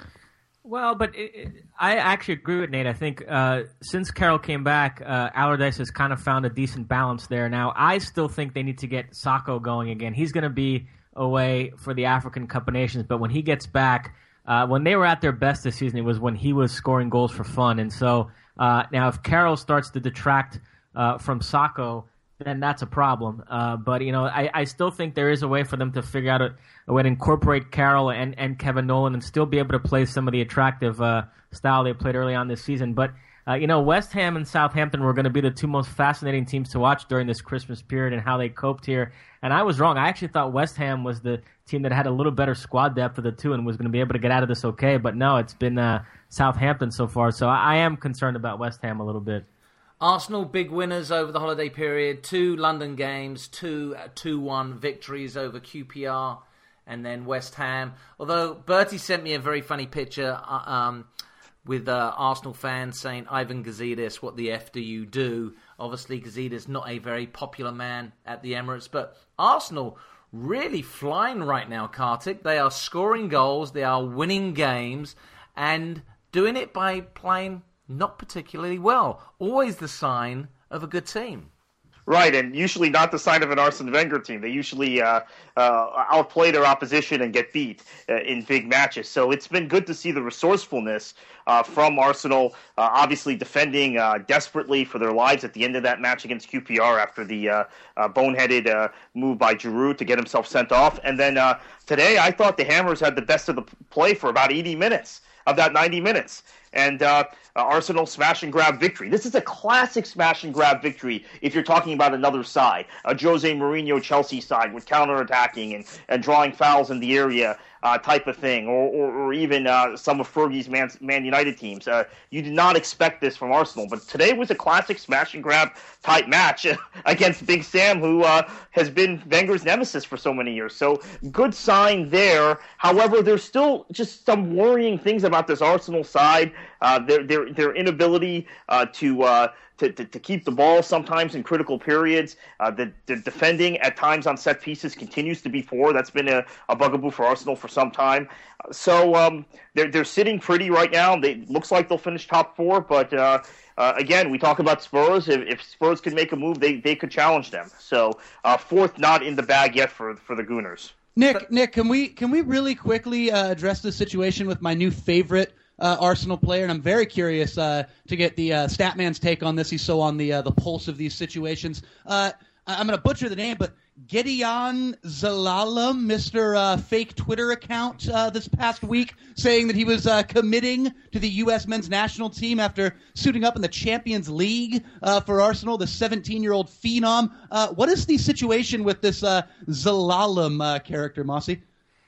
Well, but I actually agree with Nate. I think since Carroll came back, Allardyce has kind of found a decent balance there. Now, I still think they need to get Sakho going again. He's going to be away for the African Cup of Nations, but when he gets back, when they were at their best this season, it was when he was scoring goals for fun. And so now if Carroll starts to detract from Sakho, then that's a problem. But, I still think there is a way for them to figure out a way to incorporate Carroll and Kevin Nolan and still be able to play some of the attractive style they played early on this season. But, West Ham and Southampton were going to be the two most fascinating teams to watch during this Christmas period and how they coped here. And I was wrong. I actually thought West Ham was the team that had a little better squad depth of the two and was going to be able to get out of this okay. But no, it's been Southampton so far. So I am concerned about West Ham a little bit. Arsenal, big winners over the holiday period. 2 London games, 2-1 victories over QPR and then West Ham. Although Bertie sent me a very funny picture with Arsenal fans saying, Ivan Gazidis, what the F do you do? Obviously, Gazidis not a very popular man at the Emirates, but Arsenal really flying right now, Kartik. They are scoring goals, they are winning games, and doing it by playing not particularly well. Always the sign of a good team. Right, and usually not the sign of an Arsene Wenger team. They usually outplay their opposition and get beat in big matches. So it's been good to see the resourcefulness from Arsenal, obviously defending desperately for their lives at the end of that match against QPR after the boneheaded move by Giroud to get himself sent off. And then today I thought the Hammers had the best of the play for about 80 minutes of that 90 minutes. And Arsenal smash and grab victory. This is a classic smash and grab victory if you're talking about another side, a Jose Mourinho Chelsea side with counterattacking and drawing fouls in the area type of thing, or even some of Fergie's Man United teams. You did not expect this from Arsenal, but today was a classic smash and grab type match against Big Sam, who has been Wenger's nemesis for so many years. So good sign there. However, there's still just some worrying things about this Arsenal side. Their inability to keep the ball sometimes in critical periods. The defending at times on set pieces continues to be poor. That's been a bugaboo for Arsenal for some time. So they're sitting pretty right now. Looks like they'll finish top 4, but again, we talk about Spurs. If Spurs could make a move, they could challenge them. So 4th not in the bag yet for the Gooners. Nick, can we really quickly address the situation with my new favorite Arsenal player? And I'm very curious to get the Statman's take on this. He's so on the pulse of these situations. I'm going to butcher the name, but Gideon Zelalem, Mr. Fake Twitter account this past week, saying that he was committing to the U.S. men's national team after suiting up in the Champions League for Arsenal, the 17-year-old phenom. What is the situation with this Zelalem character, Mossy?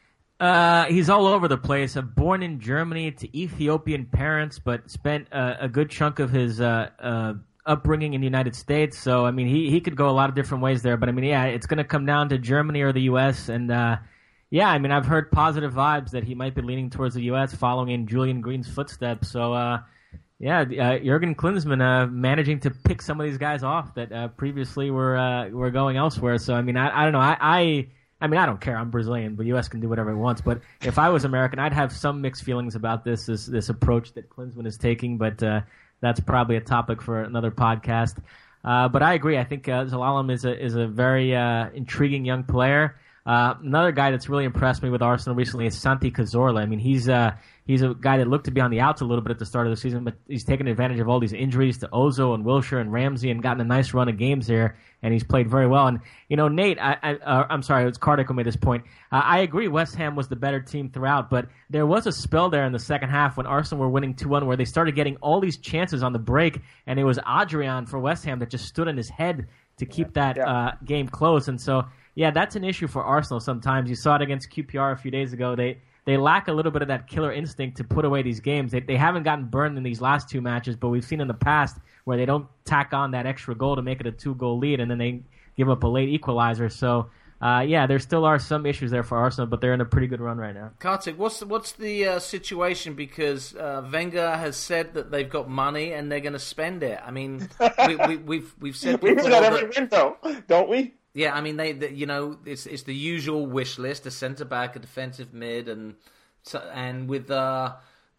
He's all over the place. Born in Germany to Ethiopian parents, but spent a good chunk of his upbringing in the United States. So, I mean, he could go a lot of different ways there. But, I mean, yeah, it's going to come down to Germany or the U.S. And, yeah, I mean, I've heard positive vibes that he might be leaning towards the U.S. following in Julian Green's footsteps. So, yeah, Jurgen Klinsmann managing to pick some of these guys off that previously were going elsewhere. So, I mean, I don't know. I mean, I don't care. I'm Brazilian, but U.S. can do whatever it wants. But if I was American, I'd have some mixed feelings about this approach that Klinsmann is taking. But that's probably a topic for another podcast. But I agree. I think Zelalem is a very intriguing young player. Another guy that's really impressed me with Arsenal recently is Santi Cazorla. I mean, he's a guy that looked to be on the outs a little bit at the start of the season, but he's taken advantage of all these injuries to Ozil and Wilshere and Ramsey and gotten a nice run of games here, and he's played very well. And, Nate, I'm sorry, it was Kartik who made this point. I agree West Ham was the better team throughout, but there was a spell there in the second half when Arsenal were winning 2-1 where they started getting all these chances on the break, and it was Adrian for West Ham that just stood on his head to keep that game close. And so, yeah, that's an issue for Arsenal sometimes. You saw it against QPR a few days ago. They lack a little bit of that killer instinct to put away these games. They haven't gotten burned in these last 2 matches, but we've seen in the past where they don't tack on that extra goal to make it a 2-goal lead, and then they give up a late equalizer. So, yeah, there still are some issues there for Arsenal, but they're in a pretty good run right now. Kartik, what's the situation? Because Wenger has said that they've got money and they're going to spend it. I mean, we've said we do that every window, don't we? Yeah, I mean, it's the usual wish list: a centre back, a defensive mid, and with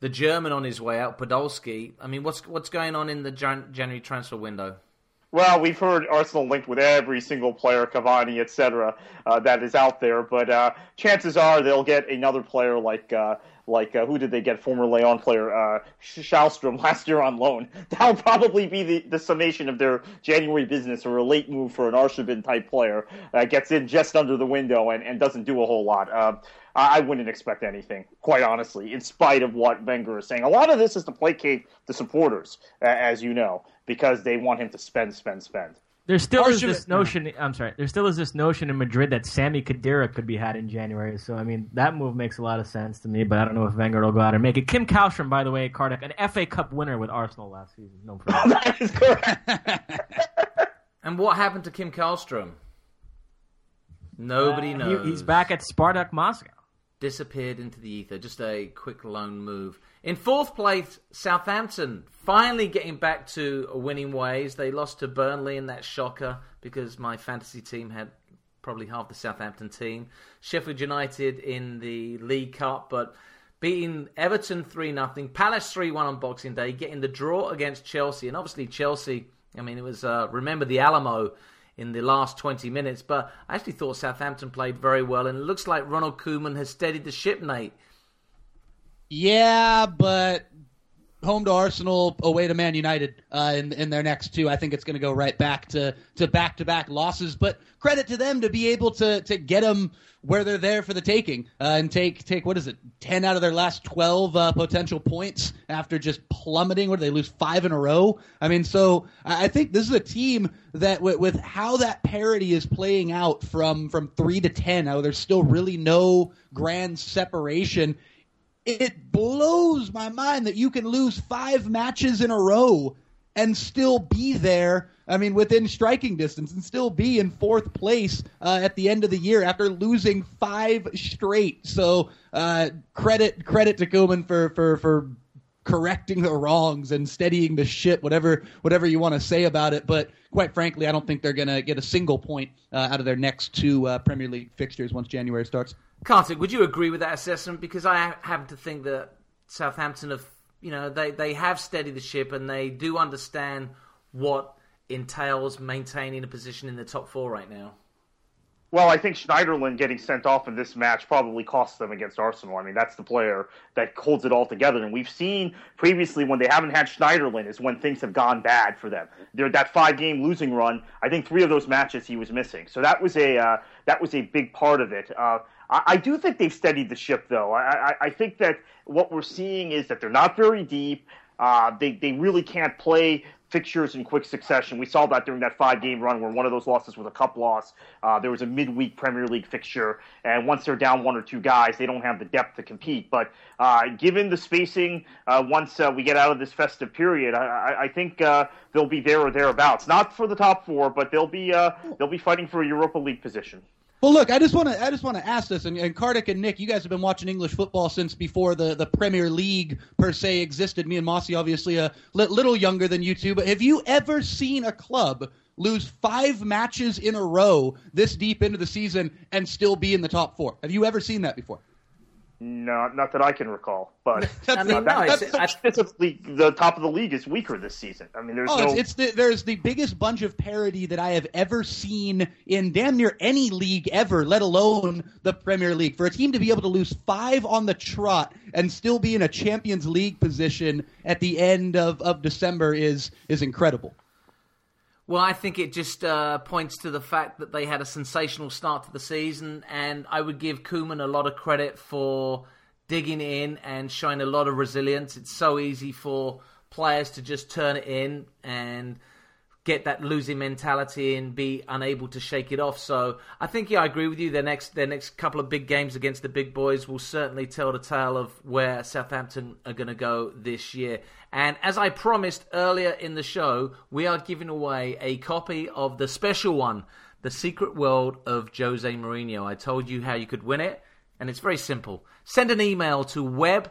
the German on his way out, Podolski. I mean, what's going on in the January transfer window? Well, we've heard Arsenal linked with every single player, Cavani, etc., that is out there. But chances are they'll get another player like who did they get? Former Lyon player Schallstrom last year on loan. That'll probably be the summation of their January business, or a late move for an Arshavin type player that gets in just under the window and doesn't do a whole lot. I wouldn't expect anything, quite honestly, in spite of what Wenger is saying. A lot of this is to placate the supporters, as you know, because they want him to spend. There still is this notion. I'm sorry. There still is this notion in Madrid that Sami Khedira could be had in January. So I mean, that move makes a lot of sense to me. But I don't know if Wenger will go out and make it. Kim Kallstrom, by the way, Kartik, an FA Cup winner with Arsenal last season. No problem. That is correct. And what happened to Kim Kallstrom? Nobody knows. He's back at Spartak Moscow. Disappeared into the ether. Just a quick loan move. In fourth place, Southampton finally getting back to winning ways. They lost to Burnley in that shocker because my fantasy team had probably half the Southampton team. Sheffield United in the League Cup, but beating Everton 3-0. Palace 3-1 on Boxing Day, getting the draw against Chelsea. And obviously Chelsea, I mean, it was, remember the Alamo in the last 20 minutes, but I actually thought Southampton played very well, and it looks like Ronald Koeman has steadied the ship, Nate. Yeah, but home to Arsenal, away to Man United in their next two. I think it's going to go right back to back-to-back losses, but credit to them to be able to get them where they're there for the taking and take what is it, 10 out of their last 12 potential points after just plummeting. What did they lose 5 in a row? I mean, so I think this is a team that with how that parity is playing out from 3 to 10, how there's still really no grand separation. It blows my mind that you can lose 5 matches in a row and still be there, I mean, within striking distance, and still be in fourth place at the end of the year after losing 5 straight. So credit to Koeman for correcting the wrongs and steadying the ship, whatever you want to say about it. But quite frankly, I don't think they're going to get a single point out of their next 2 Premier League fixtures once January starts. Kartik, would you agree with that assessment? Because I happen to think that Southampton have, they have steadied the ship, and they do understand what entails maintaining a position in the top 4 right now. Well, I think Schneiderlin getting sent off in this match probably cost them against Arsenal. I mean, that's the player that holds it all together. And we've seen previously when they haven't had Schneiderlin is when things have gone bad for them. That 5-game losing run, I think 3 of those matches he was missing. So that was a big part of it. I do think they've steadied the ship, though. I think that what we're seeing is that they're not very deep. They really can't play fixtures in quick succession. We saw that during that 5-game run where one of those losses was a cup loss. There was a midweek Premier League fixture, and once they're down 1 or 2 guys, they don't have the depth to compete. But given the spacing, once we get out of this festive period, I think they'll be there or thereabouts. Not for the top 4, but they'll be fighting for a Europa League position. Well, look, I just want to ask this, and Kartik and Nick, you guys have been watching English football since before the Premier League per se existed. Me and Mossy, obviously, a little younger than you two, but have you ever seen a club lose 5 matches in a row this deep into the season and still be in the top 4? Have you ever seen that before? No, not that I can recall. But I mean, the top of the league is weaker this season. I mean, there's the biggest bunch of parity that I have ever seen in damn near any league ever, let alone the Premier League. For a team to be able to lose 5 on the trot and still be in a Champions League position at the end of December is incredible. Well, I think it just points to the fact that they had a sensational start to the season, and I would give Koeman a lot of credit for digging in and showing a lot of resilience. It's so easy for players to just turn it in and get that losing mentality and be unable to shake it off. So I think, I agree with you. Their next couple of big games against the big boys will certainly tell the tale of where Southampton are going to go this year. And as I promised earlier in the show, we are giving away a copy of the special one, The Secret World of Jose Mourinho. I told you how you could win it, and it's very simple. Send an email to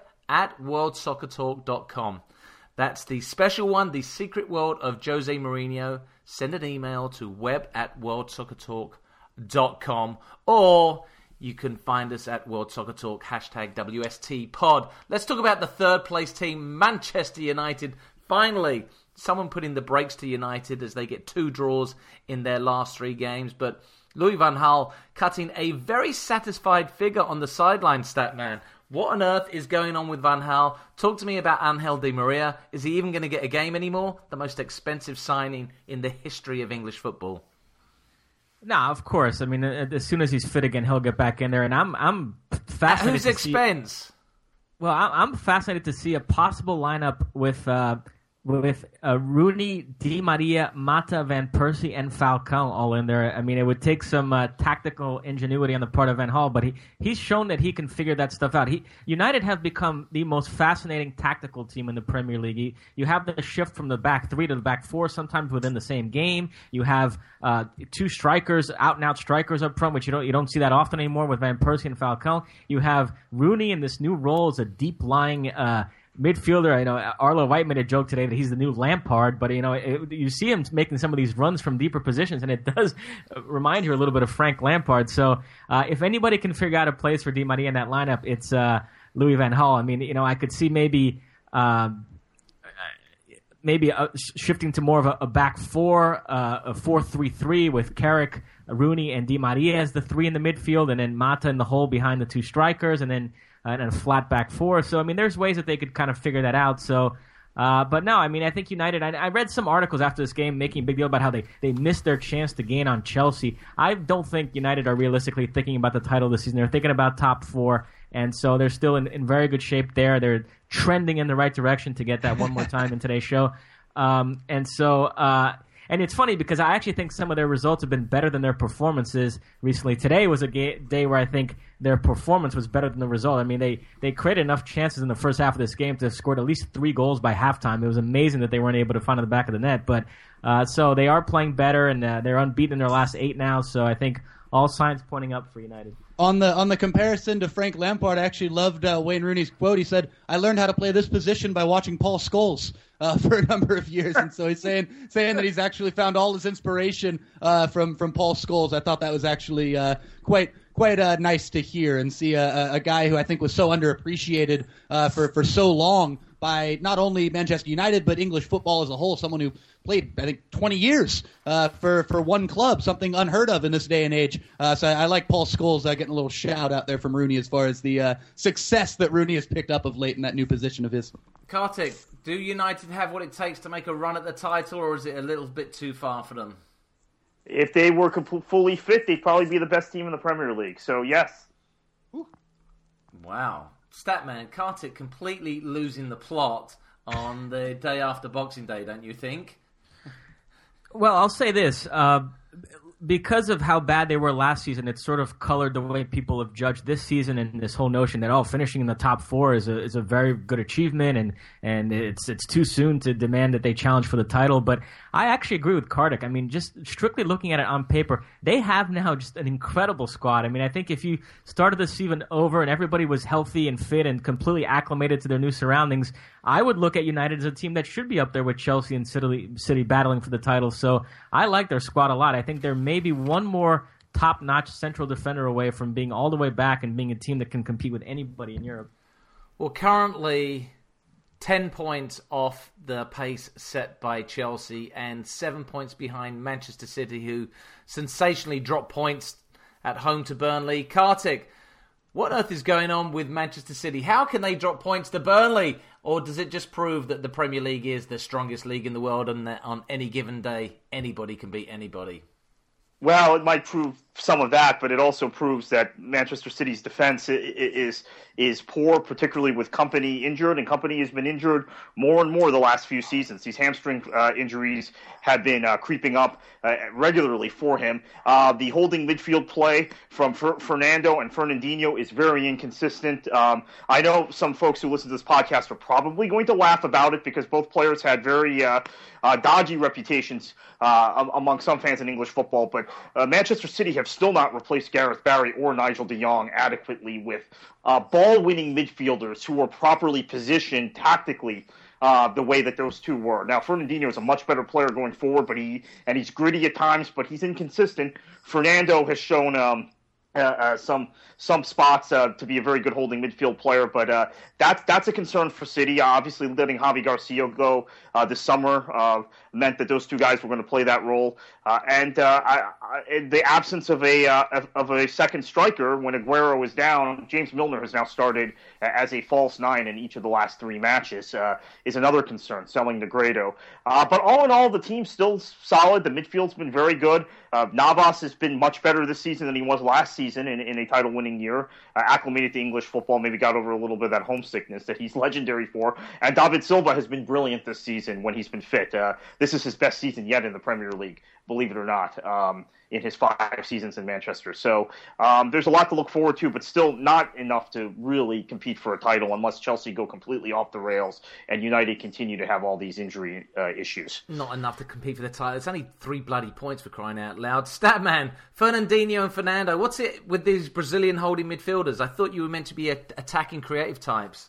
web@worldsoccertalk.com. That's the special one, The Secret World of Jose Mourinho. Send an email to web@worldsoccertalk.com, or you can find us at World Soccer Talk, hashtag WSTpod. Let's talk about the third place team, Manchester United. Finally, someone putting the brakes to United as they get 2 draws in their last 3 games. But Louis van Gaal cutting a very satisfied figure on the sideline, Statman. What on earth is going on with Van Gaal? Talk to me about Angel Di Maria. Is he even going to get a game anymore? The most expensive signing in the history of English football. No, of course. I mean, as soon as he's fit again, he'll get back in there. And I'm fascinated. At whose expense? Well, I'm fascinated to see a possible lineup with Rooney, Di Maria, Mata, Van Persie, and Falcao all in there. I mean, it would take some tactical ingenuity on the part of Van Gaal, but he's shown that he can figure that stuff out. United have become the most fascinating tactical team in the Premier League. You have the shift from the back 3 to the back 4, sometimes within the same game. You have 2 strikers, out-and-out strikers up front, which you don't see that often anymore with Van Persie and Falcao. You have Rooney in this new role as a deep-lying midfielder. I know Arlo White made a joke today that he's the new Lampard, but you see him making some of these runs from deeper positions, and it does remind you a little bit of Frank Lampard. So if anybody can figure out a place for Di Maria in that lineup, it's Louis van Gaal. I mean, I could see maybe shifting to more of a back 4, a 4-3-3 with Carrick, Rooney, and Di Maria as the 3 in the midfield, and then Mata in the hole behind the 2 strikers, and then and a flat back 4. So, I mean, there's ways that they could kind of figure that out. So, but no, I mean, I think United, I read some articles after this game making a big deal about how they missed their chance to gain on Chelsea. I don't think United are realistically thinking about the title this season. They're thinking about top 4, and so they're still in very good shape there. They're trending in the right direction, to get that one more time in today's show. And it's funny because I actually think some of their results have been better than their performances recently. Today was a day where I think their performance was better than the result. I mean, they created enough chances in the first half of this game to have scored at least 3 goals by halftime. It was amazing that they weren't able to find the back of the net. But so they are playing better, and they're unbeaten in their last 8 now. So I think all signs pointing up for United. On the comparison to Frank Lampard, I actually loved Wayne Rooney's quote. He said, "I learned how to play this position by watching Paul Scholes for a number of years." And so he's saying that he's actually found all his inspiration from Paul Scholes. I thought that was actually quite nice to hear, and see a guy who I think was so underappreciated for so long by not only Manchester United but English football as a whole. Someone who played, I think, 20 years for one club, something unheard of in this day and age. So I like Paul Scholes getting a little shout out there from Rooney as far as the success that Rooney has picked up of late in that new position of his. Kartik, do United have what it takes to make a run at the title, or is it a little bit too far for them? If they were fully fit, they'd probably be the best team in the Premier League. So, yes. Wow. Statman, Kartik completely losing the plot on the day after Boxing Day, don't you think? Well, I'll say this. Because of how bad they were last season, it sort of colored the way people have judged this season, and this whole notion that finishing in the top 4 is a very good achievement, and it's too soon to demand that they challenge for the title. But I actually agree with Kartik. I mean, just strictly looking at it on paper, they have now just an incredible squad. I mean, I think if you started the season over and everybody was healthy and fit and completely acclimated to their new surroundings, I would look at United as a team that should be up there with Chelsea and City battling for the title. So I like their squad a lot. I think they're maybe one more top-notch central defender away from being all the way back and being a team that can compete with anybody in Europe. Well, currently 10 points off the pace set by Chelsea and 7 points behind Manchester City, who sensationally dropped points at home to Burnley. Kartik, what on earth is going on with Manchester City? How can they drop points to Burnley? Or does it just prove that the Premier League is the strongest league in the world and that on any given day, anybody can beat anybody? Well, it might prove some of that, but it also proves that Manchester City's defense is poor, particularly with Kompany injured, and Kompany has been injured more and more the last few seasons. These hamstring injuries have been creeping up regularly for him. The holding midfield play from Fernando and Fernandinho is very inconsistent. I know some folks who listen to this podcast are probably going to laugh about it because both players had very dodgy reputations among some fans in English football, but Manchester City have still not replaced Gareth Barry or Nigel de Jong adequately with ball-winning midfielders who are properly positioned tactically the way that those two were. Now, Fernandinho is a much better player going forward, but he's gritty at times, but he's inconsistent. Fernando has shown some spots to be a very good holding midfield player, but that's a concern for City. Obviously, letting Javi Garcia go this summer meant that those two guys were going to play that role, and the absence of a second striker when Aguero is down. James Milner has now started as a false nine in each of the last 3 matches. Is another concern. Selling Negredo, but all in all, the team's still solid. The midfield's been very good. Navas has been much better this season than he was last season in a title-winning year. Acclimated to English football, maybe got over a little bit of that homesickness that he's legendary for. And David Silva has been brilliant this season when he's been fit. This is his best season yet in the Premier League, believe it or not, in his 5 seasons in Manchester. So there's a lot to look forward to, but still not enough to really compete for a title unless Chelsea go completely off the rails and United continue to have all these injury issues. Not enough to compete for the title. It's only 3 bloody points for crying out loud. Statman, Fernandinho and Fernando, what's it with these Brazilian holding midfielders? I thought you were meant to be attacking creative types.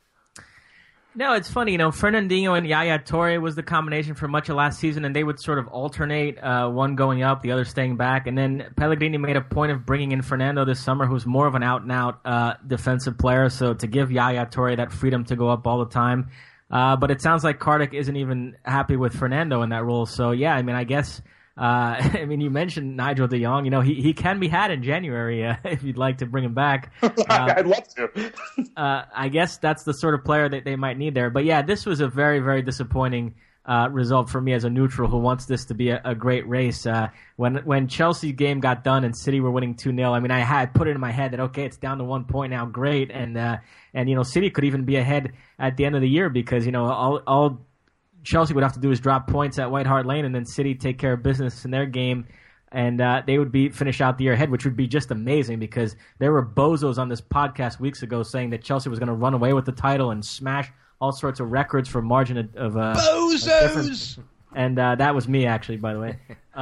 No, it's funny, Fernandinho and Yaya Toure was the combination for much of last season, and they would sort of alternate, one going up, the other staying back. And then Pellegrini made a point of bringing in Fernando this summer, who's more of an out-and-out defensive player, so to give Yaya Toure that freedom to go up all the time. But it sounds like Cardiff isn't even happy with Fernando in that role. So, yeah, I guess... you mentioned Nigel de Jong. He can be had in January if you'd like to bring him back. I'd love to. I guess that's the sort of player that they might need there. But yeah, this was a very, very disappointing result for me as a neutral who wants this to be a great race. When Chelsea game got done and City were winning 2-0, I had put it in my head that, okay, it's down to 1 point now, great. And City could even be ahead at the end of the year because, all Chelsea would have to do is drop points at White Hart Lane, and then City take care of business in their game, and they would finish out the year ahead, which would be just amazing because there were bozos on this podcast weeks ago saying that Chelsea was going to run away with the title and smash all sorts of records for margin of bozos. And that was me, actually, by the way.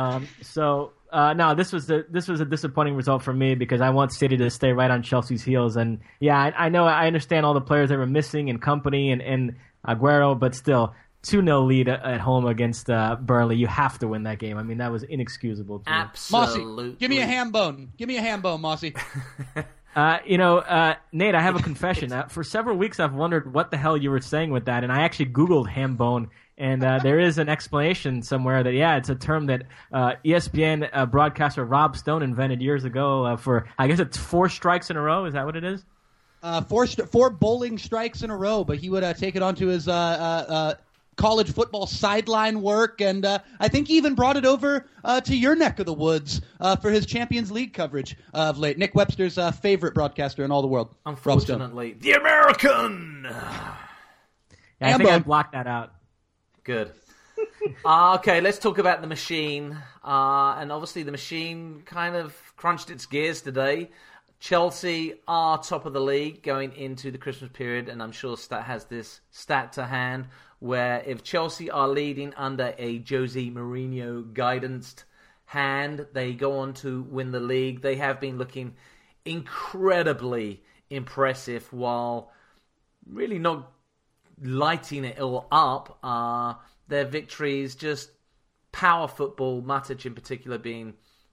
No, this was a disappointing result for me because I want City to stay right on Chelsea's heels, and yeah, I understand all the players they were missing and company and Aguero, but still. 2-0 lead at home against Burnley. You have to win that game. That was inexcusable. Absolutely. Mossy, give me a ham bone. Mossy. Nate, I have a confession. For several weeks, I've wondered what the hell you were saying with that, and I actually Googled ham bone, and there is an explanation somewhere that, yeah, it's a term that ESPN broadcaster Rob Stone invented years ago for, I guess it's 4 strikes in a row. Is that what it is? 4 bowling strikes in a row, but he would take it onto his college football sideline work, and I think he even brought it over to your neck of the woods for his Champions League coverage of late. Nick Webster's favorite broadcaster in all the world. Unfortunately, the American. I think I blocked that out. Good. Okay, let's talk about the machine. And obviously the machine kind of crunched its gears today. Chelsea are top of the league going into the Christmas period, and I'm sure Stat has this stat to hand, where if Chelsea are leading under a Jose Mourinho guidance hand, they go on to win the league. They have been looking incredibly impressive while really not lighting it all up. Their victories, just power football, Matic in particular being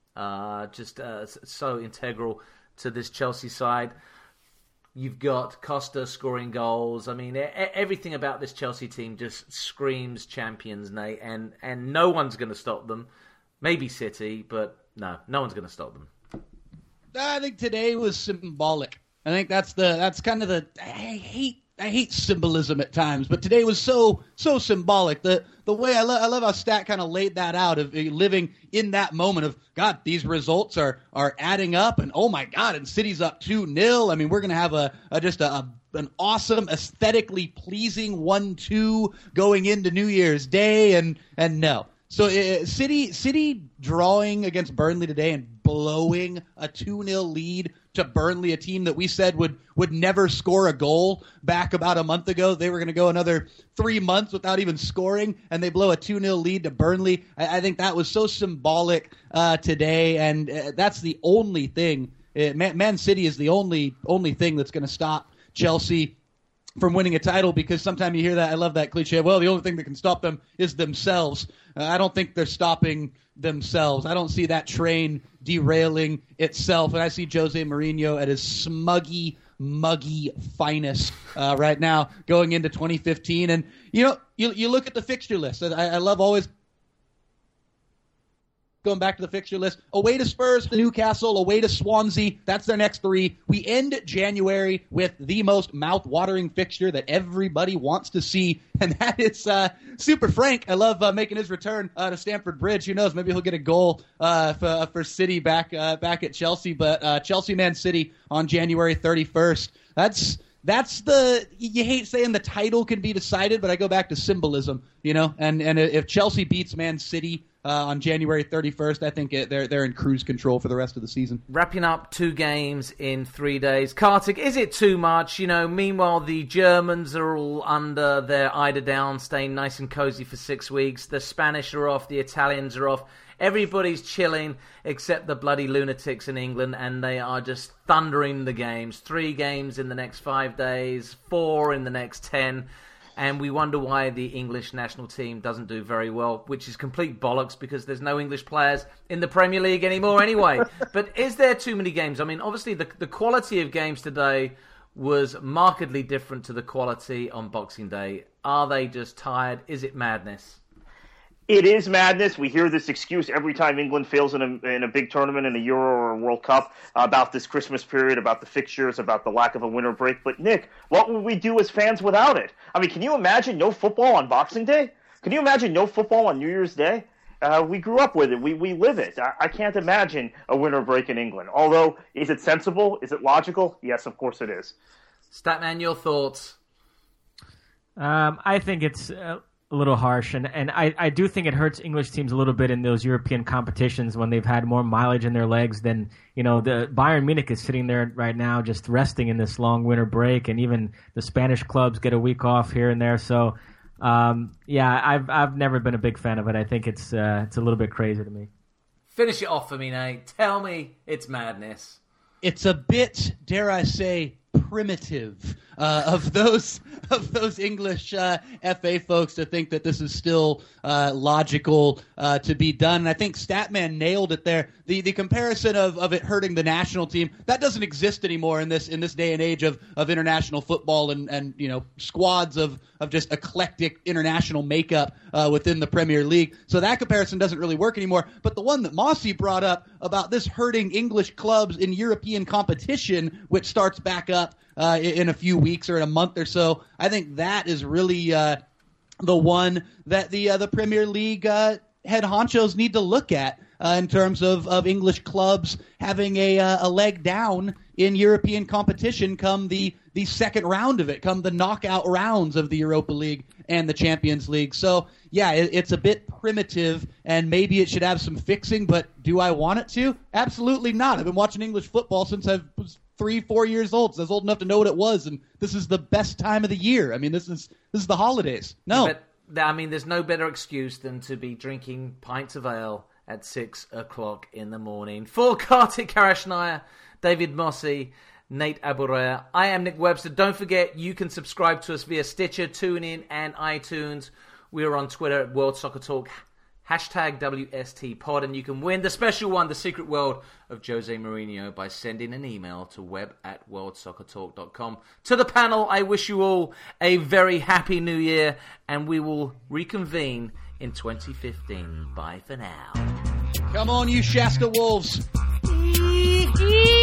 so integral to this Chelsea side. You've got Costa scoring goals. Everything about this Chelsea team just screams champions, Nate, and no one's going to stop them. Maybe City, but no one's going to stop them. I think today was symbolic. I think that's kind of the I hate symbolism at times, but today was so symbolic. The way I love how Stat kind of laid that out of living in that moment of, God, these results are adding up, and oh my God, and City's up 2-0. We're gonna have an awesome, aesthetically pleasing 1-2 going into New Year's Day, and no. So City drawing against Burnley today and blowing a 2-0 lead to Burnley, a team that we said would never score a goal back about a month ago. They were going to go another 3 months without even scoring, and they blow a 2-0 lead to Burnley. I think that was so symbolic today, and that's the only thing. Man City is the only thing that's going to stop Chelsea from winning a title, because sometimes you hear that. I love that cliche. Well, the only thing that can stop them is themselves. I don't think they're stopping themselves. I don't see that train derailing itself. And I see Jose Mourinho at his smuggy, muggy finest right now going into 2015. And, you look at the fixture list. I love always going back to the fixture list. Away to Spurs, Newcastle, away to Swansea. That's their next 3. We end January with the most mouth-watering fixture that everybody wants to see, and that is Super Frank. I love making his return to Stamford Bridge. Who knows? Maybe he'll get a goal for City back at Chelsea. But Chelsea Man City on January 31st. That's you hate saying the title can be decided, but I go back to symbolism, and if Chelsea beats Man City on January 31st, I think they're in cruise control for the rest of the season. Wrapping up 2 games in 3 days. Kartik, is it too much? Meanwhile, the Germans are all under their eider down, staying nice and cozy for 6 weeks. The Spanish are off. The Italians are off. Everybody's chilling except the bloody lunatics in England, and they are just thundering the games. 3 games in the next 5 days, 4 in the next 10. And we wonder why the English national team doesn't do very well, which is complete bollocks because there's no English players in the Premier League anymore anyway. But is there too many games? I mean, obviously the quality of games today was markedly different to the quality on Boxing Day. Are they just tired? Is it madness? It is madness. We hear this excuse every time England fails in a big tournament, in a Euro or a World Cup, about this Christmas period, about the fixtures, about the lack of a winter break. But, Nick, what would we do as fans without it? I mean, can you imagine no football on Boxing Day? Can you imagine no football on New Year's Day? We grew up with it. We live it. I can't imagine a winter break in England. Although, is it sensible? Is it logical? Yes, of course it is. Statman, your thoughts? I think it's a little harsh, and I do think it hurts English teams a little bit in those European competitions when they've had more mileage in their legs than, the Bayern Munich is sitting there right now just resting in this long winter break, and even the Spanish clubs get a week off here and there. So, I've never been a big fan of it. I think it's a little bit crazy to me. Finish it off for me, Nate. Tell me it's madness. It's a bit, dare I say, primitive of those English FA folks to think that this is still logical to be done. And I think Statman nailed it there. The comparison of it hurting the national team, that doesn't exist anymore in this day and age of international football and squads of just eclectic international makeup within the Premier League. So that comparison doesn't really work anymore. But the one that Mossy brought up about this hurting English clubs in European competition, which starts back up in a few weeks or in a month or so, I think that is really the one that the Premier League head honchos need to look at in terms of English clubs having a leg down in European competition come the second round of it, come the knockout rounds of the Europa League and the Champions League. So, yeah, it's a bit primitive, and maybe it should have some fixing, but do I want it to? Absolutely not. I've been watching English football since I was 3-4 years old, so I was old enough to know what it was, and this is the best time of the year. I mean, this is the holidays. No. But, I mean, there's no better excuse than to be drinking pints of ale at 6 o'clock in the morning. For Kartik Karashnaya, David Mossy, Nate Aburea, I am Nick Webster. Don't forget, you can subscribe to us via Stitcher, TuneIn, and iTunes. We are on Twitter at World Soccer Talk, #WSTPod, and you can win the special one, The Secret World of Jose Mourinho, by sending an email to web@worldsoccertalk.com. To the panel, I wish you all a very happy new year, and we will reconvene in 2015. Bye for now. Come on, you Shasta Wolves.